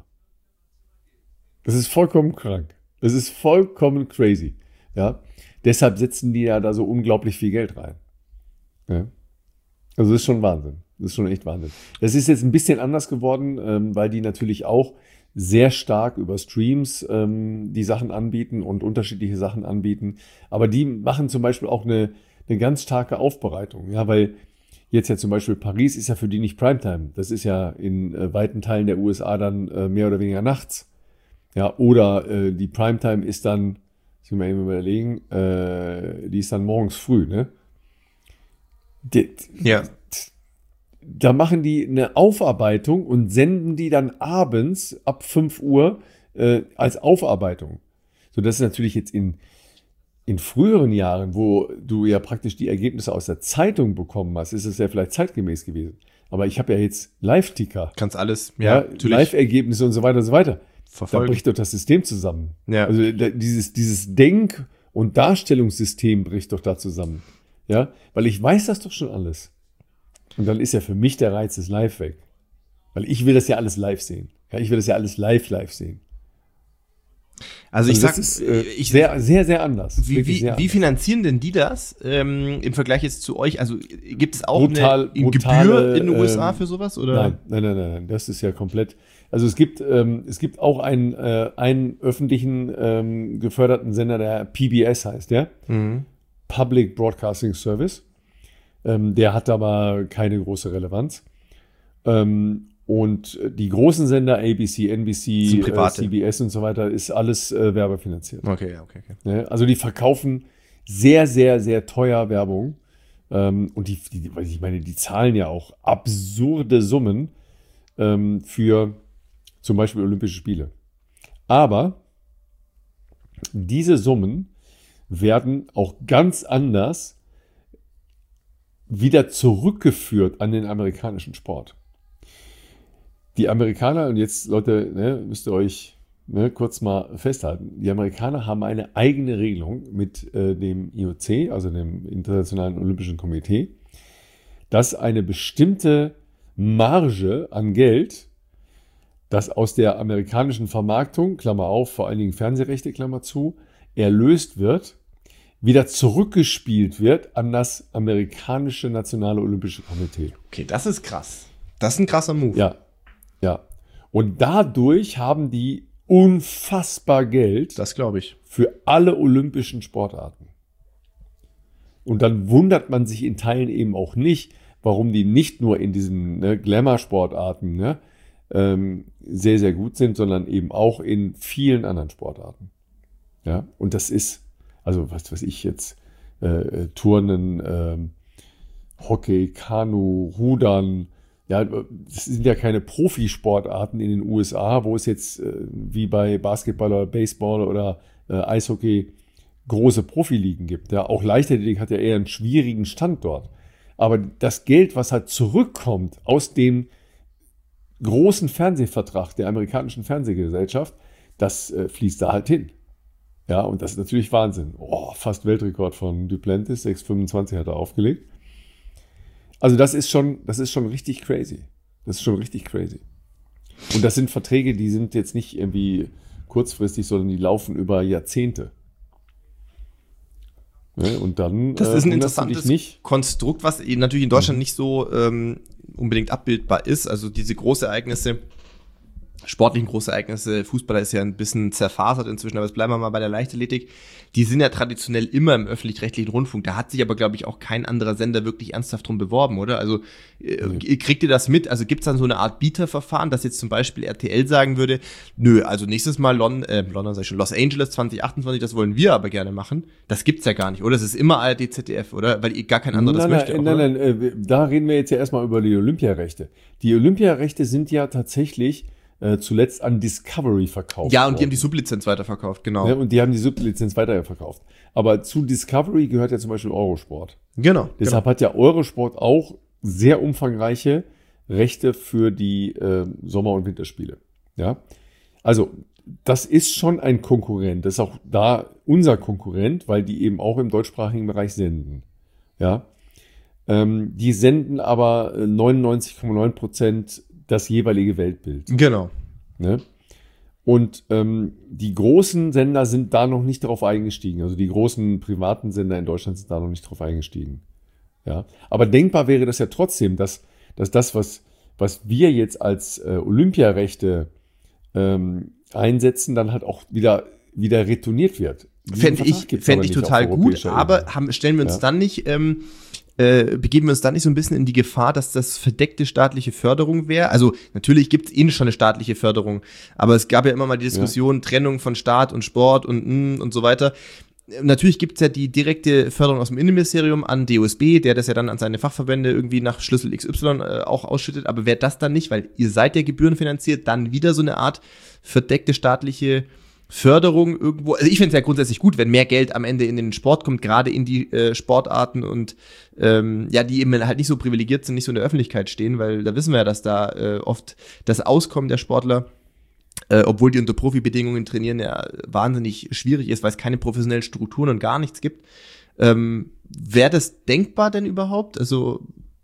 Das ist vollkommen krank. Das ist vollkommen crazy. Ja, deshalb setzen die ja da so unglaublich viel Geld rein. Ja. Also das ist schon Wahnsinn. Das ist schon echt Wahnsinn. Das ist jetzt ein bisschen anders geworden, ähm, weil die natürlich auch sehr stark über Streams ähm, die Sachen anbieten und unterschiedliche Sachen anbieten. Aber die machen zum Beispiel auch eine, eine ganz starke Aufbereitung. Ja, weil jetzt ja zum Beispiel Paris ist ja für die nicht Primetime. Das ist ja in äh, weiten Teilen der U S A dann äh, mehr oder weniger nachts. Ja, oder äh, die Primetime ist dann, ich will mal eben überlegen, äh, die ist dann morgens früh, ne? Die, Ja. Da machen die eine Aufarbeitung und senden die dann abends ab fünf Uhr äh, als Aufarbeitung. So, das ist natürlich jetzt in, in früheren Jahren, wo du ja praktisch die Ergebnisse aus der Zeitung bekommen hast, ist es ja vielleicht zeitgemäß gewesen. Aber ich habe ja jetzt Live-Ticker. Kannst alles, ja, ja Live-Ergebnisse und so weiter und so weiter. verfolgen. Da bricht doch das System zusammen. Ja. Also da, dieses, dieses Denk- und Darstellungssystem bricht doch da zusammen. Ja, weil ich weiß das doch schon alles. Und dann ist ja für mich der Reiz des Live weg. Weil ich will das ja alles live sehen. Ja, ich will das ja alles live, live sehen. Also, ich Also sag, das ist äh, ich, sehr, sehr, sehr anders. wie, Wirklich wie, sehr wie anders. finanzieren denn die das ähm, im Vergleich jetzt zu euch? Also gibt es auch Brutal- eine brutale, Gebühr in den U S A ähm, für sowas? Oder? Nein, nein, nein, nein, nein, das ist ja komplett. Also es gibt, ähm, es gibt auch einen, äh, einen öffentlichen ähm, geförderten Sender, der P B S heißt, ja? Mhm. Public Broadcasting Service. Ähm, der hat aber keine große Relevanz. Ähm, und die großen Sender, A B C, N B C, Sind äh, private. C B S und so weiter, ist alles äh, werbefinanziert. Okay, ja, okay, okay. Ne? Also die verkaufen sehr, sehr, sehr teuer Werbung. Ähm, und die, die, weil ich meine, die zahlen ja auch absurde Summen ähm, für zum Beispiel Olympische Spiele. Aber diese Summen werden auch ganz anders wieder zurückgeführt an den amerikanischen Sport. Die Amerikaner, und jetzt Leute, ne, müsst ihr euch ne, kurz mal festhalten, die Amerikaner haben eine eigene Regelung mit äh, dem I O C, also dem Internationalen Olympischen Komitee, dass eine bestimmte Marge an Geld, das aus der amerikanischen Vermarktung, Klammer auf, vor allen Dingen Fernsehrechte, Klammer zu, erlöst wird, wieder zurückgespielt wird an das amerikanische Nationale Olympische Komitee. Okay, das ist krass. Das ist ein krasser Move. Ja, ja. Und dadurch haben die unfassbar Geld Das glaube ich. für alle olympischen Sportarten. Und dann wundert man sich in Teilen eben auch nicht, warum die nicht nur in diesen ne, Glamour-Sportarten ne, ähm, sehr, sehr gut sind, sondern eben auch in vielen anderen Sportarten. Ja, und das ist, also was weiß ich jetzt, äh, Turnen, ähm, Hockey, Kanu, Rudern, ja, das sind ja keine Profisportarten in den U S A, wo es jetzt äh, wie bei Basketball oder Baseball oder äh, Eishockey große Profiligen gibt. Ja, auch Leichtathletik hat ja eher einen schwierigen Stand dort. Aber das Geld, was halt zurückkommt aus dem großen Fernsehvertrag der amerikanischen Fernsehgesellschaft, das äh, fließt da halt hin. Ja, und das ist natürlich Wahnsinn. Oh, fast Weltrekord von Duplantis, sechs Komma fünfundzwanzig hat er aufgelegt. Also das ist schon, das ist schon richtig crazy. Das ist schon richtig crazy. Und das sind Verträge, die sind jetzt nicht irgendwie kurzfristig, sondern die laufen über Jahrzehnte. Ja, und dann Das äh, ist ein wunderst du dich interessantes nicht. Konstrukt, was eben natürlich in Deutschland nicht so ähm, unbedingt abbildbar ist. Also diese Großereignisse, sportlichen Großereignisse, Fußballer ist ja ein bisschen zerfasert inzwischen, aber jetzt bleiben wir mal bei der Leichtathletik. Die sind ja traditionell immer im öffentlich-rechtlichen Rundfunk. Da hat sich aber, glaube ich, auch kein anderer Sender wirklich ernsthaft drum beworben, oder? Also äh, Nee. kriegt ihr das mit? Also gibt es dann so eine Art Bieterverfahren, dass jetzt zum Beispiel R T L sagen würde, nö, also nächstes Mal Lon äh, London, sag ich schon, Los Angeles zwanzig achtundzwanzig, das wollen wir aber gerne machen. Das gibt's ja gar nicht, oder? Es ist immer A R D, Z D F, oder? Weil ihr gar kein anderes nein, möchte. nein, auch, nein, oder? nein, äh, wir- da reden wir jetzt ja erstmal über die Olympiarechte. Die Olympiarechte sind ja tatsächlich äh, zuletzt an Discovery verkauft Ja, und die haben worden. die Sublizenz weiterverkauft, genau. Ne, und die haben die Sublizenz weiterverkauft. Aber zu Discovery gehört ja zum Beispiel Eurosport. Genau. Deshalb hat ja Eurosport auch sehr umfangreiche Rechte für die äh, Sommer- und Winterspiele. Ja, also das ist schon ein Konkurrent. Das ist auch da unser Konkurrent, weil die eben auch im deutschsprachigen Bereich senden. Ja, ähm, die senden aber äh, neunundneunzig Komma neun Prozent das jeweilige Weltbild. Genau. Ne? Und ähm, die großen Sender sind da noch nicht drauf eingestiegen. Also die großen privaten Sender in Deutschland sind da noch nicht drauf eingestiegen. Ja, aber denkbar wäre das ja trotzdem, dass, dass das, was, was wir jetzt als äh, Olympiarechte ähm, einsetzen, dann halt auch wieder, wieder retourniert wird. Fände ich, fänd ich total gut, aber haben, stellen wir uns ja. dann nicht, ähm, äh, begeben wir uns dann nicht so ein bisschen in die Gefahr, dass das verdeckte staatliche Förderung wäre? Also natürlich gibt es eh schon eine staatliche Förderung, aber es gab ja immer mal die Diskussion, ja. Trennung von Staat und Sport und und so weiter. Natürlich gibt es ja die direkte Förderung aus dem Innenministerium an D O S B, der das ja dann an seine Fachverbände irgendwie nach Schlüssel X Y äh, auch ausschüttet. Aber wäre das dann nicht, weil ihr seid ja gebührenfinanziert, dann wieder so eine Art verdeckte staatliche Förderung irgendwo? Also ich finde es ja grundsätzlich gut, wenn mehr Geld am Ende in den Sport kommt, gerade in die äh, Sportarten und ähm, ja, die eben halt nicht so privilegiert sind, nicht so in der Öffentlichkeit stehen, weil da wissen wir ja, dass da äh, oft das Auskommen der Sportler Äh, obwohl die unter Profibedingungen trainieren, ja wahnsinnig schwierig ist, weil es keine professionellen Strukturen und gar nichts gibt. Ähm, Wäre das denkbar denn überhaupt? Also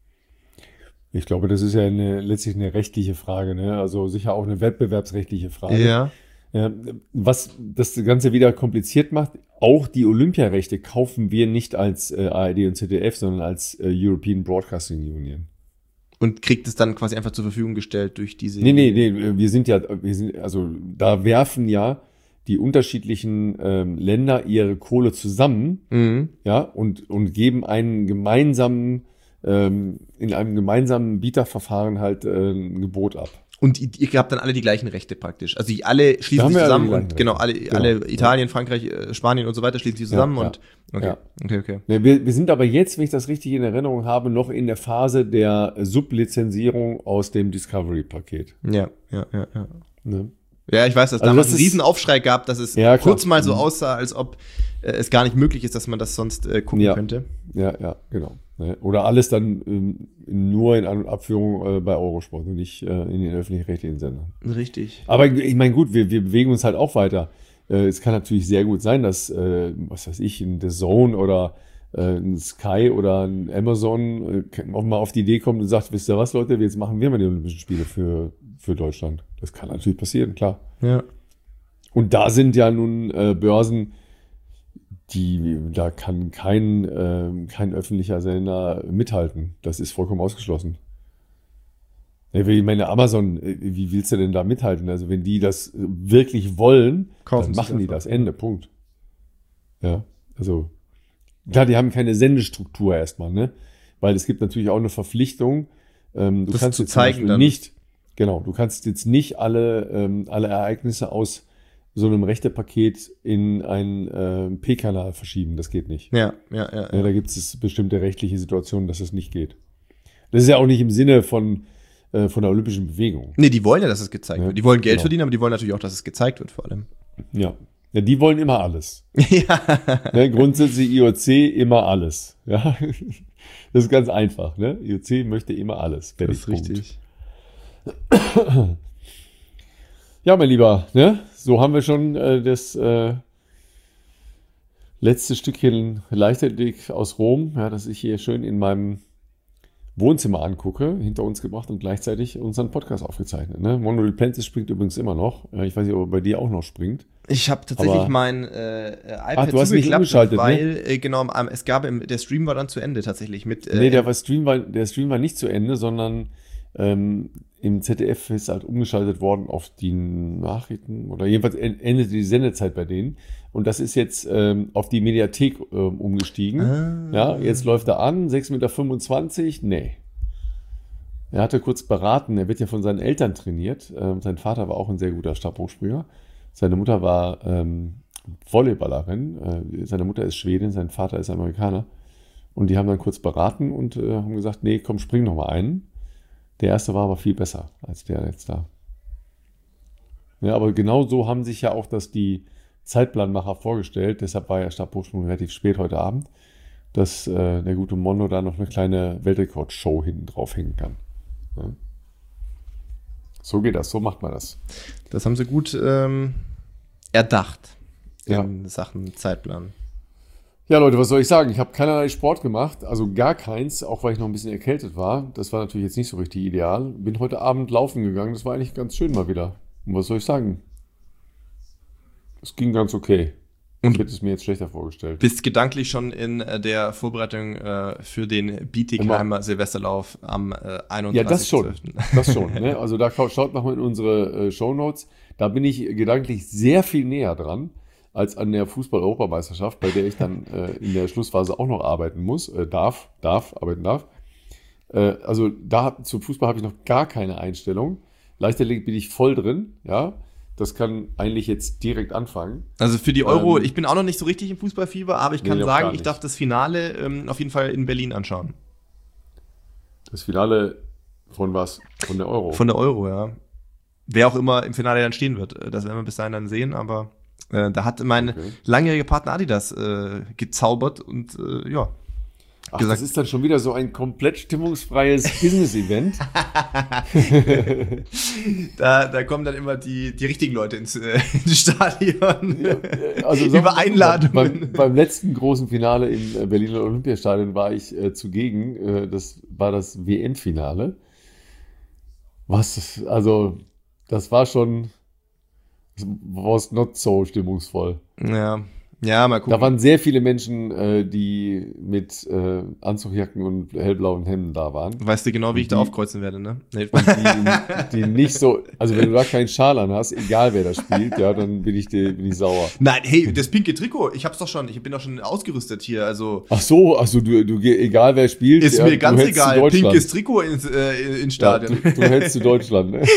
ich glaube, das ist ja eine, letztlich eine rechtliche Frage, ne? Also sicher auch eine wettbewerbsrechtliche Frage. Ja. Ja, was das Ganze wieder kompliziert macht, auch die Olympiarechte kaufen wir nicht als äh, A R D und Z D F, sondern als äh, European Broadcasting Union. Und kriegt es dann quasi einfach zur Verfügung gestellt durch diese... Nee, nee, nee, wir sind ja, wir sind, also da werfen ja die unterschiedlichen ähm, Länder ihre Kohle zusammen, mhm. ja, und, und geben einen gemeinsamen, ähm, in einem gemeinsamen Bieterverfahren halt äh, ein Gebot ab. Und ihr, ihr habt dann alle die gleichen Rechte praktisch. Also die alle schließen sich zusammen und Rechte. genau, alle, genau. alle Italien, Frankreich, Spanien und so weiter schließen sich zusammen ja, und okay, ja. okay, okay. Ja, wir, wir sind aber jetzt, wenn ich das richtig in Erinnerung habe, noch in der Phase der Sublizenzierung aus dem Discovery-Paket. Ja, ja, ja, ja. Ne? Ja, ich weiß, dass also damals das einen Riesenaufschrei gab, dass es ja, kurz mal so aussah, als ob äh, es gar nicht möglich ist, dass man das sonst äh, gucken ja. könnte. Ja, ja, genau. Oder alles dann ähm, nur in An- und Abführung äh, bei Eurosport und nicht äh, in den öffentlich-rechtlichen Sendern. Richtig. Aber ich meine, gut, wir, wir bewegen uns halt auch weiter. Äh, es kann natürlich sehr gut sein, dass, äh, was weiß ich, ein The Zone oder äh, ein Sky oder ein Amazon äh, auch mal auf die Idee kommt und sagt, wisst ihr was, Leute, jetzt machen wir mal die Olympischen Spiele für, für Deutschland. Das kann natürlich passieren, klar. Ja. Und da sind ja nun äh, Börsen, die, da kann kein, äh, kein öffentlicher Sender mithalten. Das ist vollkommen ausgeschlossen. Ich meine, Amazon, wie willst du denn da mithalten? Also wenn die das wirklich wollen, Kaufen dann machen die das, Ende, Punkt. Ja, also klar, die haben keine Sendestruktur erstmal, ne? Weil es gibt natürlich auch eine Verpflichtung. Ähm, du das kannst zu jetzt zeigen dann. nicht, genau, du kannst jetzt nicht alle, ähm, alle Ereignisse aus so einem Rechtepaket in einen äh, P-Kanal verschieben. Das geht nicht. Ja, ja, ja. ja. ja da gibt es bestimmte rechtliche Situationen, dass es nicht geht. Das ist ja auch nicht im Sinne von, äh, von der olympischen Bewegung. Nee, die wollen ja, dass es gezeigt ja, wird. Die wollen Geld genau. verdienen, aber die wollen natürlich auch, dass es gezeigt wird vor allem. Ja, ja die wollen immer alles. ja. Ne, grundsätzlich I O C immer alles. Ja, das ist ganz einfach. Ne? I O C möchte immer alles. Das ist richtig. Ja, mein Lieber, ne? So haben wir schon äh, das äh, letzte Stückchen Leichtathletik aus Rom, ja, das ich hier schön in meinem Wohnzimmer angucke, hinter uns gebracht und gleichzeitig unseren Podcast aufgezeichnet. Ne? Mono Duplantis springt übrigens immer noch. Ich weiß nicht, ob er bei dir auch noch springt. Ich habe tatsächlich Aber, mein äh, iPad ach, du hast nicht umgeschaltet, weil ne? äh, genau, ähm, es gab im, der Stream war dann zu Ende tatsächlich mit. Äh, nee, der war Stream war der Stream war nicht zu Ende, sondern ähm, im Z D F ist halt umgeschaltet worden auf die Nachrichten oder jedenfalls endete die Sendezeit bei denen und das ist jetzt ähm, auf die Mediathek ähm, umgestiegen. Ah. Ja, jetzt läuft er an, sechs Komma fünfundzwanzig Meter, nee. Er hatte kurz beraten, er wird ja von seinen Eltern trainiert. Ähm, sein Vater war auch ein sehr guter Stabhochspringer. Seine Mutter war ähm, Volleyballerin. Äh, seine Mutter ist Schwedin, sein Vater ist Amerikaner. Und die haben dann kurz beraten und äh, haben gesagt, nee, komm, spring noch mal einen. Der erste war aber viel besser als der jetzt da. Ja, aber genau so haben sich ja auch das die Zeitplanmacher vorgestellt. Deshalb war ja Stabhochsprung relativ spät heute Abend, dass äh, der gute Mondo da noch eine kleine Weltrekordshow hinten drauf hängen kann. Ja. So geht das, so macht man das. Das haben sie gut ähm, erdacht in ja. Sachen Zeitplan. Ja, Leute, was soll ich sagen? Ich habe keinerlei Sport gemacht, also gar keins, auch weil ich noch ein bisschen erkältet war. Das war natürlich jetzt nicht so richtig ideal. Bin heute Abend laufen gegangen, das war eigentlich ganz schön mal wieder. Und was soll ich sagen? Es ging ganz okay. Und ich hätte es mir jetzt schlechter vorgestellt. Bist gedanklich schon in äh, der Vorbereitung äh, für den Bietigheimer Silvesterlauf am äh, einunddreißigsten Ja, das schon. Das schon. Ne? Also da schaut nochmal in unsere äh, Shownotes. Da bin ich gedanklich sehr viel näher dran als an der Fußball-Europameisterschaft, bei der ich dann äh, in der Schlussphase auch noch arbeiten muss, äh, darf, darf, arbeiten darf. Äh, also da zum Fußball habe ich noch gar keine Einstellung. Leichtathletik bin ich voll drin, ja. Das kann eigentlich jetzt direkt anfangen. Also für die Euro, ähm, ich bin auch noch nicht so richtig im Fußballfieber, aber ich kann nee, sagen, ich darf das Finale ähm, auf jeden Fall in Berlin anschauen. Das Finale von was? Von der Euro? Von der Euro, ja. Wer auch immer im Finale dann stehen wird, das werden wir bis dahin dann sehen, aber äh, da hat mein okay. langjähriger Partner Adidas äh, gezaubert und äh, ja. Ach, gesagt, das ist dann schon wieder so ein komplett stimmungsfreies Business-Event. da, da kommen dann immer die, die richtigen Leute ins, äh, ins Stadion. Ja, also über Einladungen. Beim, beim letzten großen Finale im Berliner Olympiastadion war ich äh, zugegen. Äh, das war das W M-Finale. Was, also, das war schon, was not so stimmungsvoll. Ja. Ja, mal gucken. Da waren sehr viele Menschen, äh, die mit äh, Anzugjacken und hellblauen Hemden da waren. Weißt du genau, wie ich die, da aufkreuzen werde, ne? Die, die nicht so, also wenn du da keinen Schal an hast, egal wer da spielt, ja, dann bin ich, die, bin ich sauer. Nein, hey, das pinke Trikot, ich hab's doch schon, ich bin doch schon ausgerüstet hier, also. Ach so, also du, du egal wer spielt. Ist ja, mir ganz egal, pinkes Trikot ins, äh, ins Stadion. Ja, du, du hältst zu Deutschland, ne?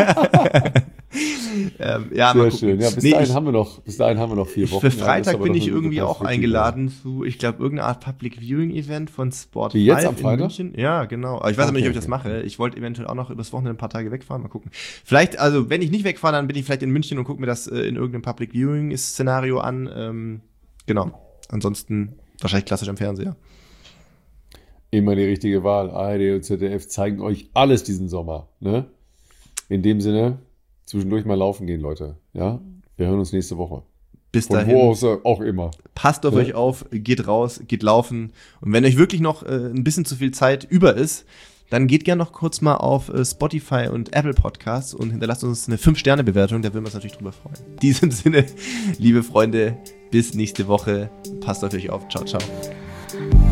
ähm, ja, sehr schön. Ja, bis, nee, dahin ich, haben wir noch, bis dahin haben wir noch vier Wochen. Für Freitag ja, bin ich irgendwie auch eingeladen zu, ich glaube, irgendeine Art Public Viewing Event von Sport Wie jetzt am Freitag? München. Ja, genau. Aber ich weiß okay, aber nicht, ob ich das mache. Ich wollte eventuell auch noch übers Wochenende ein paar Tage wegfahren. Mal gucken. Vielleicht, also wenn ich nicht wegfahre, dann bin ich vielleicht in München und gucke mir das äh, in irgendeinem Public Viewing-Szenario an. Ähm, genau. Ansonsten wahrscheinlich klassisch am Fernseher. Immer die richtige Wahl. A R D und Z D F zeigen euch alles diesen Sommer. Ne? In dem Sinne, zwischendurch mal laufen gehen, Leute. Ja, wir hören uns nächste Woche. Bis Von dahin. wo aus auch immer. Passt auf ja. euch auf, geht raus, geht laufen. Und wenn euch wirklich noch äh, ein bisschen zu viel Zeit über ist, dann geht gerne noch kurz mal auf äh, Spotify und Apple Podcasts und hinterlasst uns eine fünf Sterne Bewertung, da würden wir uns natürlich drüber freuen. In diesem Sinne, liebe Freunde, bis nächste Woche. Passt auf euch auf. Ciao, ciao.